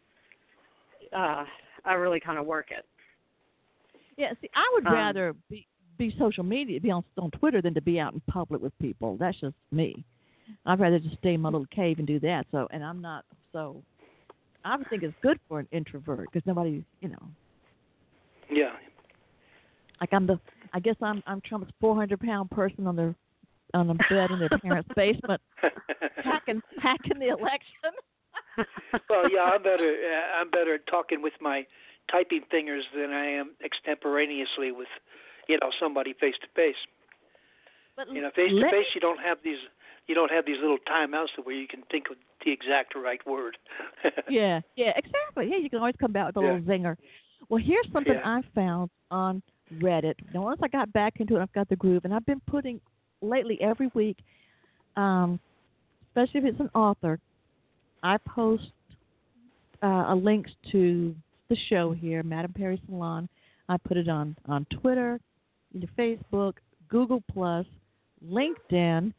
uh, I really kind of work it. Yeah, see, I would Um, rather be be social media, be on on Twitter, than to be out in public with people. That's just me. I'd rather just stay in my little cave and do that. So, and I'm not so. I would think it's good for an introvert because nobody, you know. Yeah. Like I'm the, I guess I'm I'm Trump's four hundred pound person on their on a bed in their parents' basement, hacking hacking the election. Well, yeah, I'm better. Uh, I'm better at talking with my typing fingers than I am extemporaneously with, you know, somebody face to face. But you know, face to let face, me- you don't have these. You don't have these little timeouts where you can think of the exact right word. yeah, yeah, exactly. Yeah, you can always come back with a Yeah. little zinger. Well, here's something Yeah. I found on Reddit. Now, once I got back into it, I've got the groove, and I've been putting lately every week, um, especially if it's an author, I post uh, a links to the show here, Madame Perry Salon. I put it on, on Twitter, into Facebook, Google Plus, LinkedIn.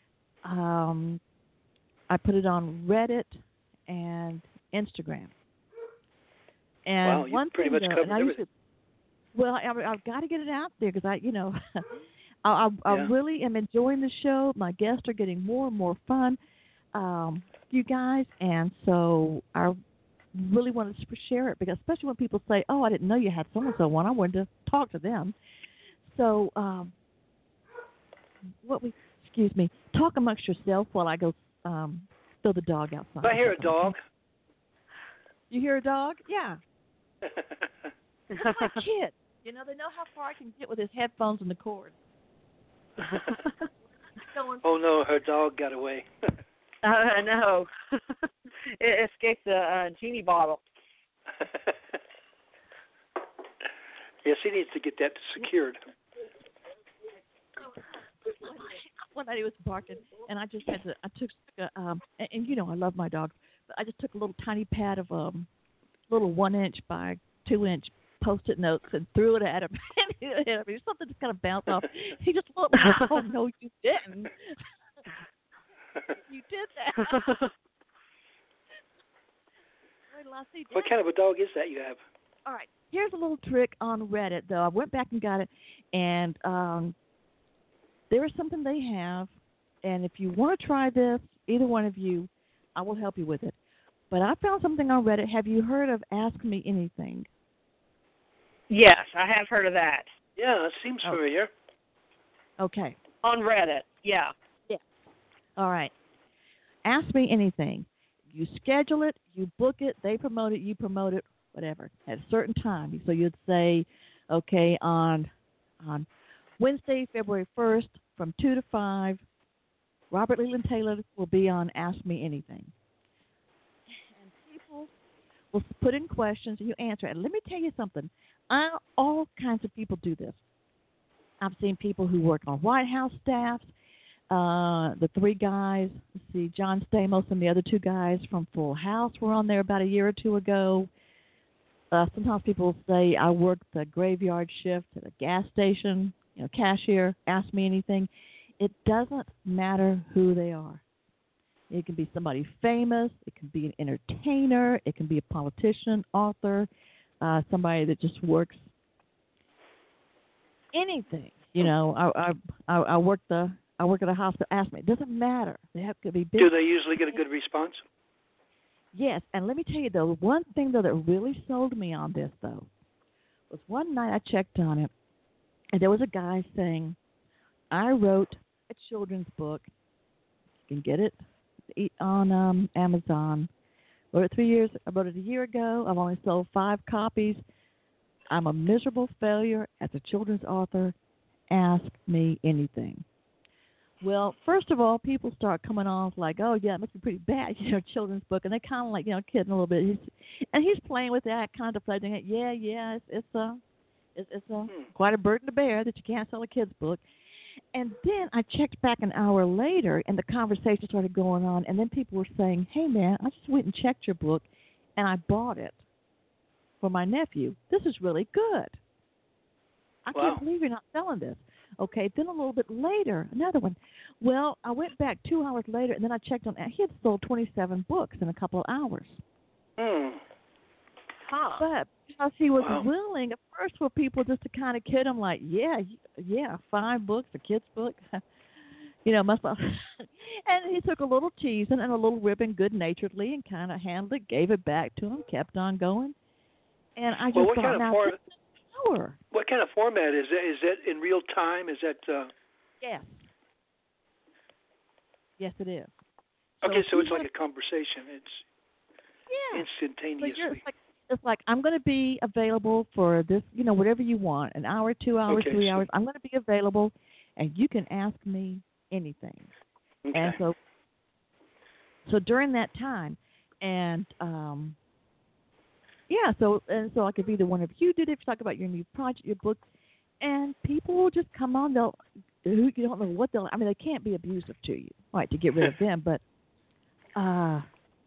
Um, I put it on Reddit and Instagram. And Wow, you one pretty thing much though, covered and I used everything. to, well, I, I've got to get it out there because I, you know, I, I, I Yeah. really am enjoying the show. My guests are getting more and more fun, um, you guys, and so I really wanted to share it because, especially when people say, "Oh, I didn't know you had so and so one," I wanted to talk to them. So, um, what we, excuse me, talk amongst yourself while I go um, throw the dog outside. If I hear a dog. You hear a dog? Yeah. It's my kid. You know, they know how far I can get with his headphones and the cord. Going, Oh no, her dog got away. Uh, no, it escaped the uh, genie bottle. Yes, he needs to get that secured. one night he was barking, and I just had to. I took, a, um, and, and you know I love my dogs, but I just took a little tiny pad of um, little one inch by two inch post-it notes and threw it at him. And he hit him. Something just kind of bounced off. He just looked like, oh no, you didn't. You did that. What kind of a dog is that you have? All right. Here's a little trick on Reddit, though. I went back and got it, and um, there is something they have, and if you want to try this, either one of you, I will help you with it. But I found something on Reddit. Have you heard of Ask Me Anything? Yes, I have heard of that. Yeah, it seems oh. familiar. Okay. On Reddit, yeah. Yeah. All right. Ask Me Anything. You schedule it, you book it, they promote it, you promote it, whatever, at a certain time. So you'd say, okay, on on Wednesday, February first, from two to five, Robert Leland Taylor will be on Ask Me Anything. And people will put in questions and you answer. And let me tell you something. I, all kinds of people do this. I've seen people who work on White House staffs. Uh, the three guys, let's see, John Stamos and the other two guys from Full House were on there about a year or two ago. Uh, sometimes people say, I work the graveyard shift at a gas station, you know, cashier, ask me anything. It doesn't matter who they are. It can be somebody famous. It can be an entertainer. It can be a politician, author, uh, somebody that just works anything. You know, I, I, I work the... I work at a hospital. Ask me. It doesn't matter. They have to be big. Do they usually get a good response? Yes. And let me tell you, though, one thing, though, that really sold me on this, though, was one night I checked on it, and there was a guy saying, I wrote a children's book. You can get it on um, Amazon. I wrote it three years. I wrote it a year ago. I've only sold five copies. I'm a miserable failure as a children's author. Ask me anything. Well, first of all, people start coming off like, oh, yeah, it must be pretty bad, you know, children's book. And they kind of like, you know, kidding a little bit. He's, and he's playing with that, contemplating it. Yeah, yeah, it's, it's, a, it's, it's a, hmm. quite a burden to bear that you can't sell a kid's book. And then I checked back an hour later, and the conversation started going on. And then people were saying, hey, man, I just went and checked your book, and I bought it for my nephew. This is really good. I Wow. can't believe you're not selling this. Okay, then a little bit later, another one. Well, I went back two hours later, and then I checked on. He had sold twenty-seven books in a couple of hours. Hmm. Huh. But because he was Wow. willing, at first were people just to kind of kid him, like, yeah, yeah, five books, a kid's book, you know, must not. And he took a little teasing and a little ribbon good-naturedly and kind of handled it, gave it back to him, kept on going. And I just Well, what thought, kind of now, form- this is power. What kind of format is that? Is that in real time? Is that? Uh... Yes. Yes, it is. Okay, so if it's you like wanna- a conversation. It's yeah. So instantaneously. you're, it's like, it's like I'm going to be available for this, you know, whatever you want, an hour, two hours, Okay, three so- hours. I'm going to be available, and you can ask me anything. Okay. And so, so during that time, and um, yeah, so and so I could be the one of you did it. If you talk about your new project, your book, and people will just come on. They'll who you don't know what they'll. I mean, they can't be abusive to you, right? To get rid of them, but uh,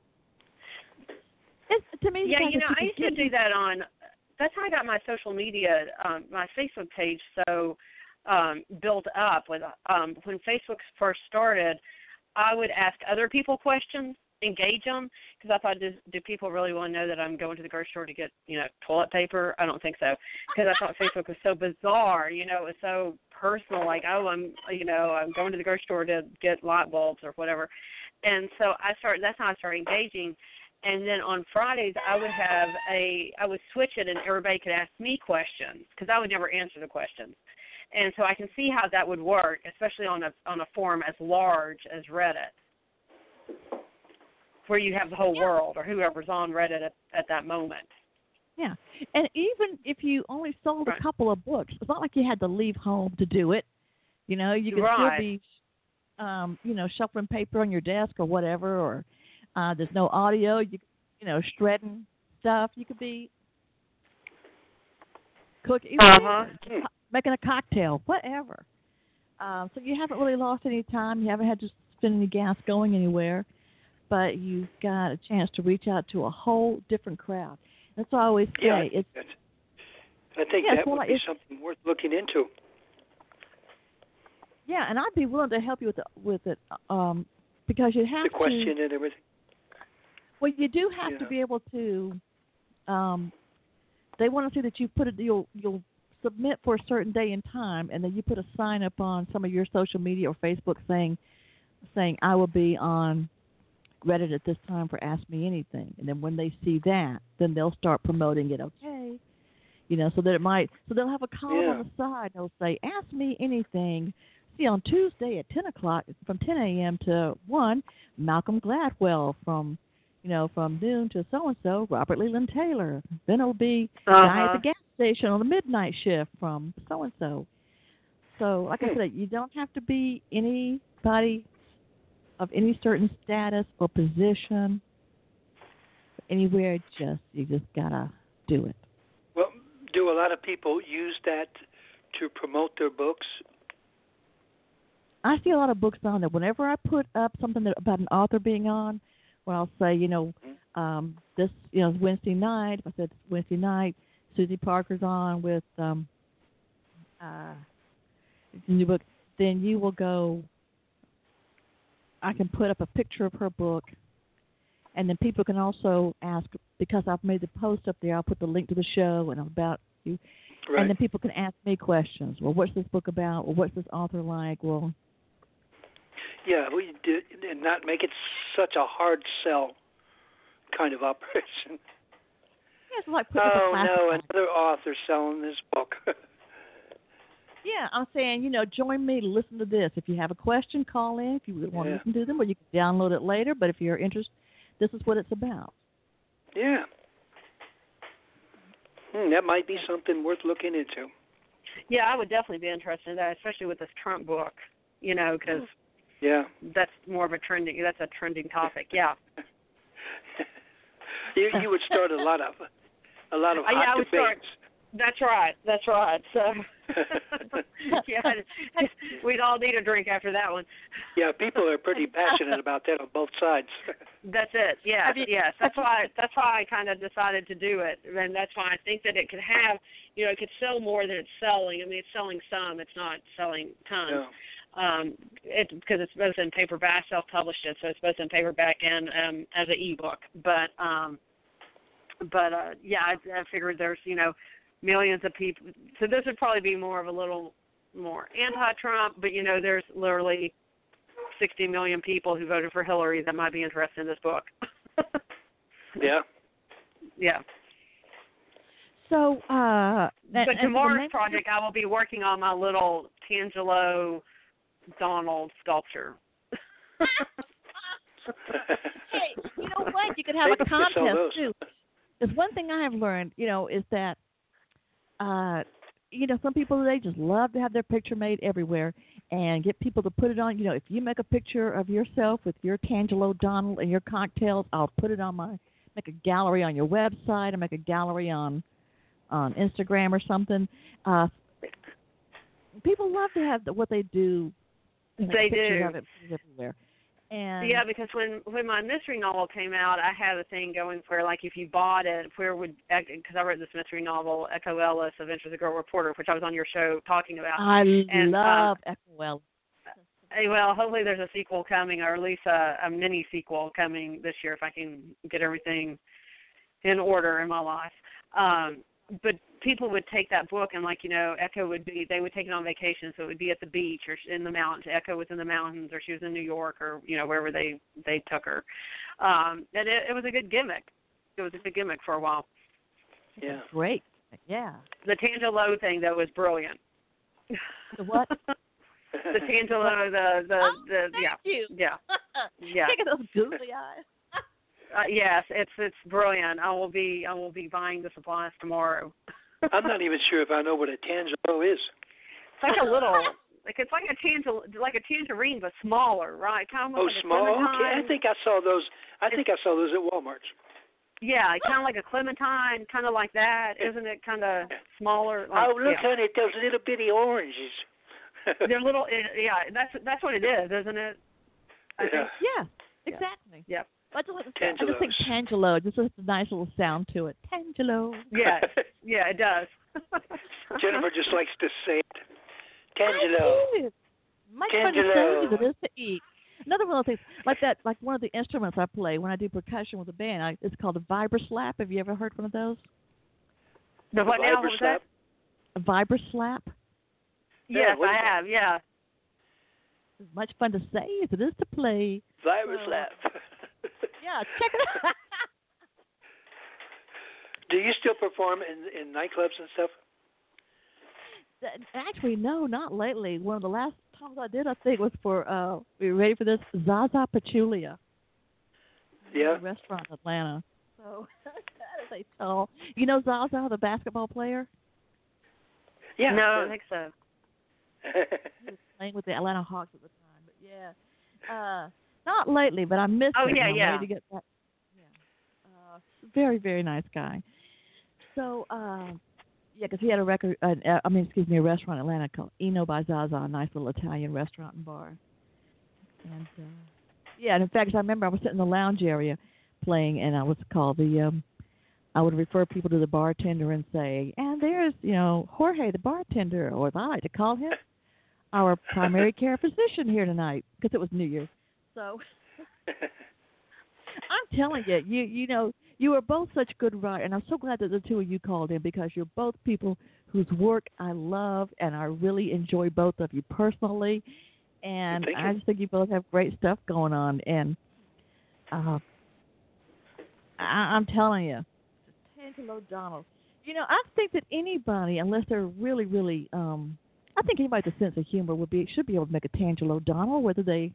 it's, to me, Yeah, it's like you know, if I could used to give do me- that on. That's how I got my social media, um, my Facebook page, so um, built up. With um, when Facebook first started, I would ask other people questions, engage them, because I thought, do, do people really want to know that I'm going to the grocery store to get, you know, toilet paper? I don't think so, because I thought Facebook was so bizarre. You know, it was so personal. Like, oh, I'm, you know, I'm going to the grocery store to get light bulbs or whatever. And so I started. That's how I started engaging. And then on Fridays, I would have a, I would switch it, and everybody could ask me questions, because I would never answer the questions. And so I can see how that would work, especially on a on a forum as large as Reddit, where you have the whole Yeah. world or whoever's on Reddit at, at that moment. Yeah, and even if you only sold Right. a couple of books, it's not like you had to leave home to do it. You know, you could Right. still be, um, you know, shuffling paper on your desk or whatever, or uh, there's no audio. You, you know, shredding stuff. You could be cooking, Uh-huh. making a cocktail, whatever. Um, so you haven't really lost any time. You haven't had to spend any gas going anywhere, but you've got a chance to reach out to a whole different crowd. That's what I always say. Yeah, I think, it's, that's, I think yeah, that well, would be it's, something worth looking into. Yeah, and I'd be willing to help you with it, with it um, because you have the question to. and everything. Well, you do have yeah. to be able to. Um, they want to see that you put it. You'll you'll submit for a certain day and time, and then you put a sign up on some of your social media or Facebook saying, saying I will be on Reddit at this time for Ask Me Anything. And then when they see that, then they'll start promoting it. Okay, you know, so that it might. So they'll have a column yeah. on the side. They'll say Ask Me Anything. See, on Tuesday at ten o'clock, from ten a.m. to one, Malcolm Gladwell from. You know, from noon to so-and-so, Robert Leland Taylor. Then it'll be uh-huh. guy at the gas station on the midnight shift from so-and-so. So, like I said, you don't have to be anybody of any certain status or position anywhere. Just you just got to do it. Well, do a lot of people use that to promote their books? I see a lot of books on there. Whenever I put up something that, about an author being on, where I'll say, you know, um, this, you know, Wednesday night. If I said Wednesday night, Susie Parker's on with um, uh, a new book. Then you will go. I can put up a picture of her book, and then people can also ask because I've made the post up there. I'll put the link to the show and about you, right. and then people can ask me questions. Well, what's this book about? Well, what's this author like? Well. Yeah, we did, and not make it such a hard sell kind of operation. Yeah, it's like putting oh, up a no, another author selling this book. Yeah, I'm saying, you know, join me to listen to this. If you have a question, call in if you really want yeah. to listen to them, or you can download it later. But if you're interested, this is what it's about. Yeah. Hmm, that might be something worth looking into. Yeah, I would definitely be interested in that, especially with this Trump book, you know, because yeah. that's more of a trending, that's a trending topic, yeah. you, you would start a lot of, a lot of hot uh, yeah, I would debates. Start, that's right, that's right. So, yeah, we'd all need a drink after that one. Yeah, people are pretty passionate about that on both sides. That's it. Yes, yes. That's why. That's why I kind of decided to do it, and that's why I think that it could have, you know, it could sell more than it's selling. I mean, it's selling some. It's not selling tons. No. Um, it because it's both in paperback. I self-published it, so it's both in paperback and um, as an ebook. But, um, but uh, yeah, I, I figured there's, you know, millions of people. So this would probably be more of a little more anti-Trump, but you know, there's literally sixty million people who voted for Hillary that might be interested in this book. Yeah. Yeah. So, uh, but and, tomorrow's and project, I will be working on my little Tangelo Donald sculpture. Hey, you know what? You could have Maybe a contest too. There's one thing I have learned, you know, is that, uh, you know, some people they just love to have their picture made everywhere and get people to put it on. You know, if you make a picture of yourself with your Tangelo Donald and your cocktails, I'll put it on my make a gallery on your website. Or make a gallery on on Instagram or something. Uh, people love to have the, what they do. They do. Of it everywhere. And yeah, because when when my mystery novel came out, I had a thing going where, like, if you bought it, where would, because I read this mystery novel, Echo Ellis, Adventures of the Girl Reporter, which I was on your show talking about. I and, love um, Echo Ellis. Well, hopefully there's a sequel coming, or at least a, a mini sequel coming this year if I can get everything in order in my life. Um, but people would take that book and, like, you know, Echo would be, they would take it on vacation, so it would be at the beach or in the mountains. Echo was in the mountains, or she was in New York, or, you know, wherever they, they took her. Um, and it, it was a good gimmick. It was a good gimmick for a while. Yeah. Great. Yeah. The Tangelo thing, though, was brilliant. The what? The Tangelo, the, the, oh, the thank yeah. you. Yeah. Yeah. Look at those googly eyes. Uh, yes, it's it's brilliant. I will be I will be buying the supplies tomorrow. I'm not even sure if I know what a Tangelo is. It's like a little, like it's like a tangel, like a tangerine, but smaller, right? Kind of Oh, like a small. clementine. Okay, I think I saw those. I think I saw those at Walmart. Yeah, kind of like a clementine, kind of like that, isn't it? Kind of smaller. Like, oh, look, yeah. honey, those little bitty oranges. They're little. Yeah, that's that's what it is, isn't it? I Yeah. think. Yeah, exactly. Yep. I just, I just think Tangelo, just a nice little sound to it. Tangelo. Yes. Yeah, it does. Jennifer just likes to say it. I Tangelo. do. Much fun to say as it is to eat. Another one of those things, like that, like one of the instruments I play when I do percussion with a band, I, it's called a vibra-slap. Have you ever heard one of those? The what now? What was that? A vibra-slap. Yes, Yeah, I have. Yeah. It's much fun to say as it is to play. Virus So- laugh. Yeah, check it out. Do you still perform in in nightclubs and stuff? Actually, no, not lately. One of the last times I did, I think, was for, uh, are you ready for this? Zaza Pachulia. Yeah. A restaurant in Atlanta. So that is a tall. You know Zaza, the basketball player? Yeah. No, I don't think so. He was playing with the Atlanta Hawks at the time. But yeah, uh, not lately, but I missed Oh, him. yeah, I'm yeah. ready to get back. Yeah. Uh, very, very nice guy. So, uh, yeah, because he had a record, uh, uh, I mean, excuse me, a restaurant in Atlanta called Eno by Zaza, a nice little Italian restaurant and bar. And, uh, yeah, and in fact, I remember I was sitting in the lounge area playing, and I was called the, um, I would refer people to the bartender and say, and there's, you know, Jorge, the bartender, or as I like to call him, our primary care physician here tonight, because it was New Year's. So I'm telling you, you you know, you are both such good writers, and I'm so glad that the two of you called in because you're both people whose work I love, and I really enjoy both of you personally. And Thank you. I just think you both have great stuff going on. And uh, I, I'm telling you, Tangelo Donald. You know, I think that anybody, unless they're really, really, um, I think anybody with a sense of humor would be should be able to make a Tangelo Donald, whether they,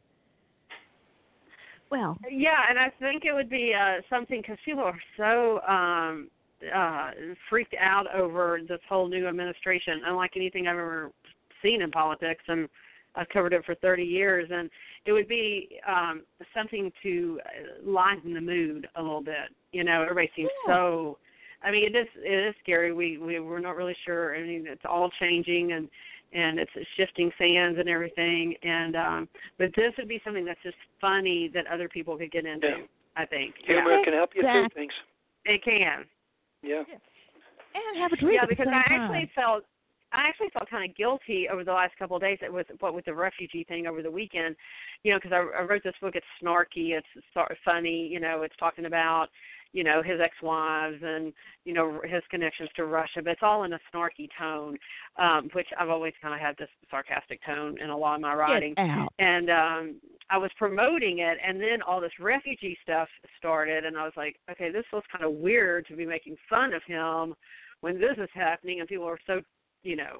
well, Yeah, and I think it would be uh, something because people are so um, uh, freaked out over this whole new administration, unlike anything I've ever seen in politics, and I've covered it for thirty years, and it would be um, something to lighten the mood a little bit. You know, everybody seems Yeah. so. I mean, it is it is scary. We we we're not really sure. I mean, it's all changing and. And it's shifting sands and everything, and um, but this would be something that's just funny that other people could get into. Yeah. I think. Humor Yeah. can help you through Exactly. things. It can. Yeah. and have a drink Yeah, at the because same I time. actually felt I actually felt kind of guilty over the last couple of days with what with the refugee thing over the weekend. You know, because I, I wrote this book. It's snarky. It's sort of funny. You know, it's talking about you know his ex-wives and you know his connections to Russia, but it's all in a snarky tone, um, which I've always kind of had this sarcastic tone in a lot of my writing. Get out. And um, I was promoting it, and then all this refugee stuff started, and I was like, okay, this feels kind of weird to be making fun of him when this is happening, and people are so, you know,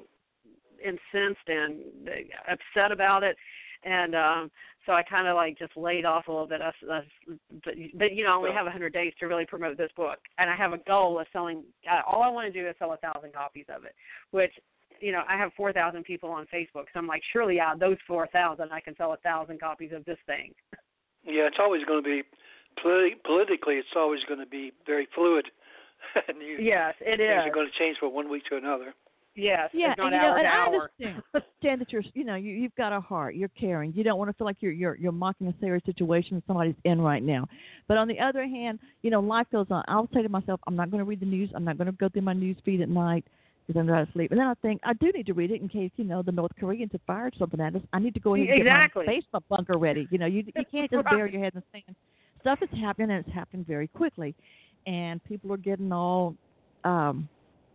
incensed and upset about it. And um, so I kind of like just laid off a little bit. Us, us, but, but, you know, I only have one hundred days to really promote this book. And I have a goal of selling, uh, all I want to do is sell one thousand copies of it, which, you know, I have four thousand people on Facebook. So I'm like, surely out of those four thousand, I can sell one thousand copies of this thing. Yeah, it's always going to be, politi- politically, it's always going to be very fluid. and you, Yes, it things is. are going to change from one week to another. Yes, Yeah, it's not and, you know, hour and to I hour. understand, understand that you're, you know, you, you've got a heart. You're caring. You don't want to feel like you're you're you're mocking a serious situation that somebody's in right now. But on the other hand, you know, life goes on. I'll say to myself, I'm not going to read the news. I'm not going to go through my news feed at night because I'm trying to sleep. And then I think I do need to read it in case you know the North Koreans have fired something at us. I need to go ahead and Exactly. get my basement bunker ready. You know, you you can't just Right. bury your head in the sand. Stuff is happening, and it's happening very quickly, and people are getting all. Um,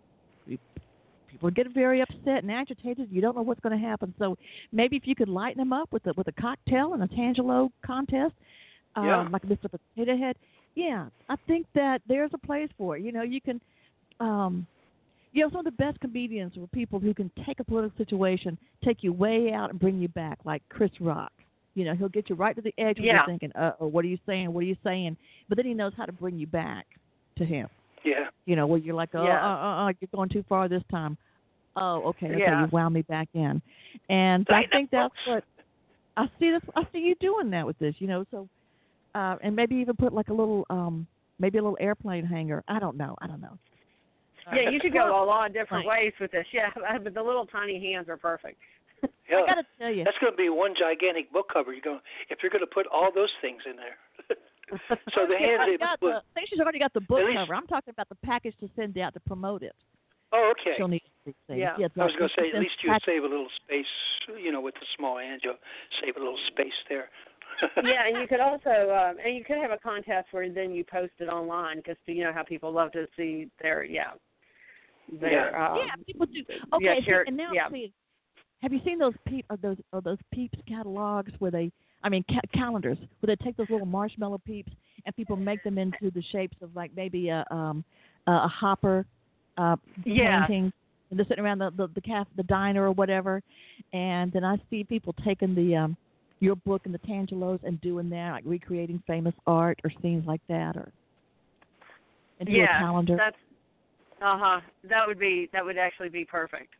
People get very upset and agitated. You don't know what's going to happen. So maybe if you could lighten them up with a, with a cocktail and a Tangelo contest, um, Yeah. like Mister Potato Head, yeah, I think that there's a place for it. You know, you can, um, you know, some of the best comedians are people who can take a political situation, take you way out and bring you back, like Chris Rock. You know, he'll get you right to the edge when Yeah. you're thinking, uh-oh, what are you saying? What are you saying? But then he knows how to bring you back to him. Yeah. You know, where you're like, oh, Yeah. uh, uh, uh, you're going too far this time. Oh, okay, okay, Yeah. you wound me back in, and I think that's what I see. This, I see you doing that with this, you know. So, uh, and maybe even put like a little, um, maybe a little airplane hanger. I don't know. I don't know. Yeah, you could go a lot of different Right. ways with this. Yeah, but the little tiny hands are perfect. Yeah, I got to tell you. that's going to be one gigantic book cover. You're going if you're going to put all those things in there. So the Yeah, hands I they got put. the, I think she's already got the book At least- cover. I'm talking about the package to send out to promote it. Oh, okay. She'll need these things. Yeah. it's I was like going to say, at send least you pack- save a little space, you know, with the small hands, you'll save a little space there. Yeah, and you could also, um, and you could have a contest where then you post it online because you know how people love to see their, yeah, their, Yeah. um, yeah, people do. Okay, yeah, see, share- and now yeah. see, have you seen those peep or those or those peeps catalogs where they, I mean, ca- calendars where they take those little marshmallow peeps and people make them into the shapes of like maybe a um a, a hopper uh Yeah. painting, and they're sitting around the the the, caf- the diner or whatever, and then I see people taking the um your book and the Tangelos and doing that, like recreating famous art or scenes like that, or into yeah, a calendar. that's, uh huh. That would be that would actually be perfect.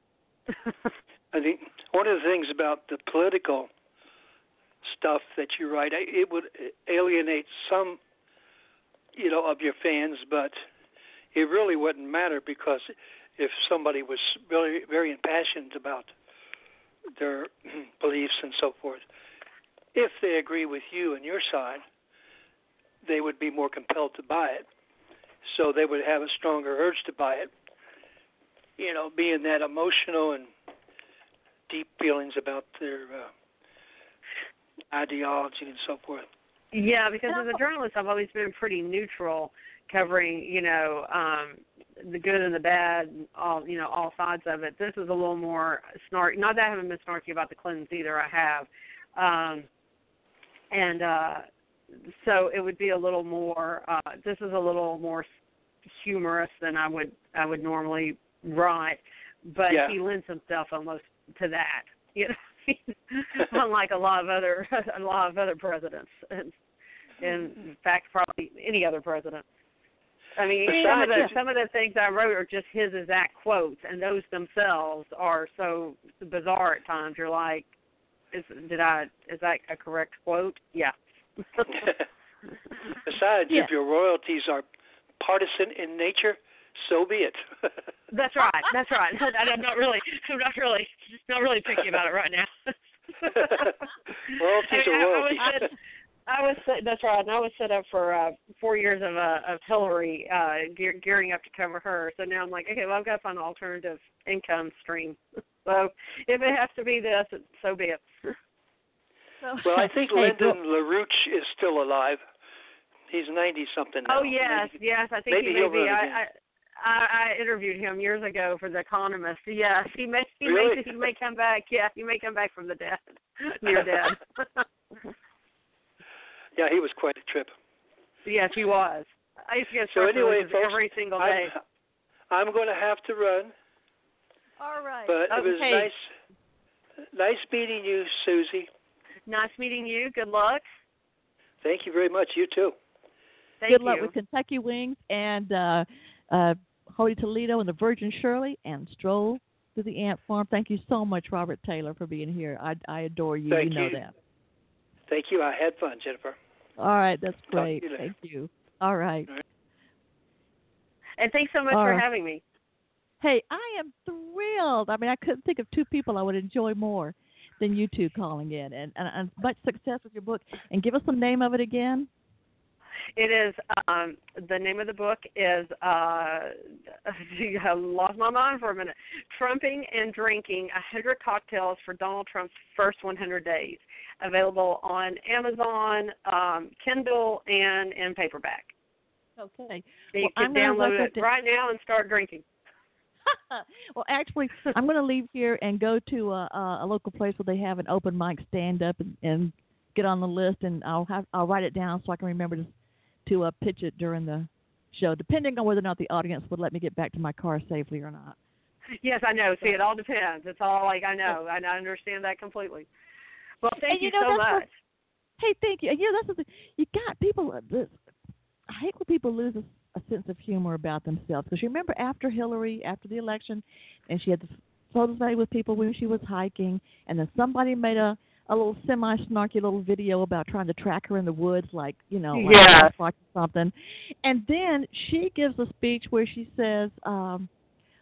I think one of the things about the political stuff that you write, it would alienate some, you know, of your fans, but it really wouldn't matter because if somebody was really very impassioned about their beliefs and so forth, if they agree with you and your side, they would be more compelled to buy it. So they would have a stronger urge to buy it, you know, being that emotional and deep feelings about their uh, ideology and so forth. Yeah, because as a journalist, I've always been pretty neutral, covering, you know, um, the good and the bad, all you know, all sides of it. This is a little more snarky. Not that I haven't been snarky about the Clintons either. I have, um, and uh, so it would be a little more. Uh, this is a little more humorous than I would I would normally write, but Yeah. he lends himself almost to that, you know. Unlike a lot of other a lot of other presidents, and, and in fact, probably any other president. I mean, some of the some of the things I wrote are just his exact quotes, and those themselves are so bizarre at times. You're like, is did I is that a correct quote? Yeah. Besides, Yeah. if your royalties are partisan in nature, so be it. That's right. That's right. I'm not really, I'm not really, not really picky about it right now. Royalties I mean, are I, royalties. I was set, I was set, that's right. And I was set up for uh, four years of uh, of Hillary, uh, gear, gearing up to cover her. So now I'm like, okay, well, I've got to find an alternative income stream. So if it has to be this, so be it. Well, I think Hey, Lyndon LaRouche is still alive. He's ninety something now. Oh yes, maybe, yes. I think maybe he may he'll be. run I, again. I I I interviewed him years ago for The Economist. Yes, he may he Really? may he may come back. Yeah, he may come back from the dead, near dead. Yeah, he was quite a trip. Yes, he was. I used to get So press anyway, releases folks, every single day. I'm, I'm going to have to run, All right. but it was Okay. nice, nice meeting you, Susie. Nice meeting you. Good luck. Thank you very much. You too. Thank Good you. luck with Kentucky Wings and uh, uh, Holy Toledo and the Virgin Shirley and Stroll to the Ant Farm. Thank you so much, Robert Taylor, for being here. I, I adore you. Thank you know you. that. Thank you. I had fun, Jennifer. All right. That's Talk to great. you later. Thank you. All right. All right. And thanks so much All for right. having me. Hey, I am thrilled. I mean, I couldn't think of two people I would enjoy more than you two calling in. And, and, and much success with your book. And give us the name of it again. It is, um, the name of the book is, uh, I lost my mind for a minute, Trumping and Drinking, one hundred Cocktails for Donald Trump's First one hundred Days. Available on Amazon, um, Kindle, and in paperback. Okay. So you Well, can I'm gonna download let it that- right now and start drinking. Well, actually, I'm going to leave here and go to a, a local place where they have an open mic stand up and, and get on the list, and I'll have I'll write it down so I can remember to to uh, pitch it during the show, depending on whether or not the audience would let me get back to my car safely or not. Yes, I know. See, it all depends. It's all like, I know. I I understand that completely. Well, thank And, you, you know, so that's what- much. Hey, thank you. And, you know, that's the thing. You got people. uh, This, I hate when people lose a, a sense of humor about themselves. Because you remember after Hillary, after the election, and she had the photos made with people when she was hiking, and then somebody made a, a little semi-snarky little video about trying to track her in the woods, like, you know, like Yes. Sasquatch or something. And then she gives a speech where she says, um,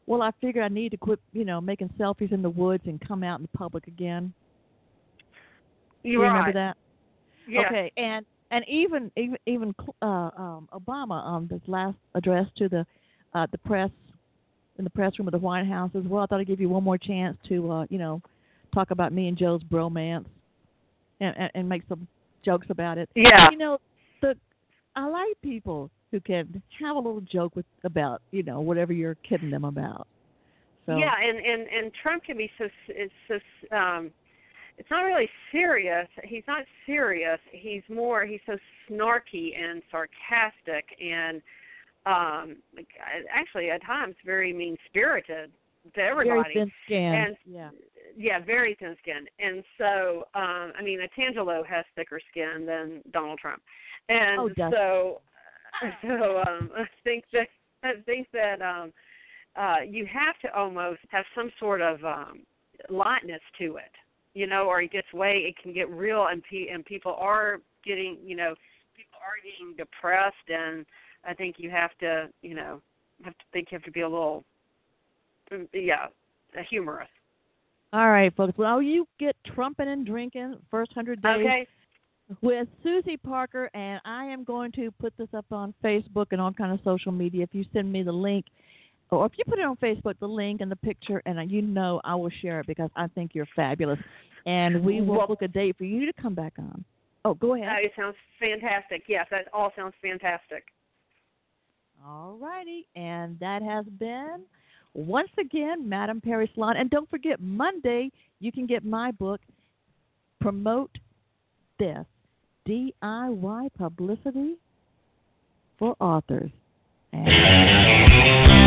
well, I figured I need to quit, you know, making selfies in the woods and come out in the public again. You're you right. remember that? Yeah. Okay, and and even even even uh, um, Obama on this last address to the uh, the press in the press room of the White House as well. I thought I'd give you one more chance to uh, you know talk about me and Joe's bromance and, and, and make some jokes about it. Yeah. You know, the I like people who can have a little joke with about you know whatever you're kidding them about. So. Yeah, and, and, and Trump can be so it's so um, it's not really serious. He's not serious. He's more he's so snarky and sarcastic and um, actually at times very mean spirited to everybody. Very thin-skinned. And yeah. Yeah, very thin-skinned. And so, um, I mean, Tangelo has thicker skin than Donald Trump. And oh, so, so um, I think that I think that um, uh, you have to almost have some sort of um, lightness to it, you know, or it gets way it can get real, and pe- and people are getting, you know, people are getting depressed, and I think you have to, you know, have to think you have to be a little, yeah, humorous. All right, folks. Well, you get trumping and drinking first hundred days Okay. with Susie Parker, and I am going to put this up on Facebook and all kind of social media. If you send me the link, or if you put it on Facebook, the link and the picture, and you know I will share it because I think you're fabulous, and we will Well, book a date for you to come back on. Oh, go ahead. Uh, it sounds fantastic. Yes, that all sounds fantastic. All righty, and that has been, once again, Madam Perry Salon. And don't forget, Monday, you can get my book, Promote This, D I Y Publicity for Authors. And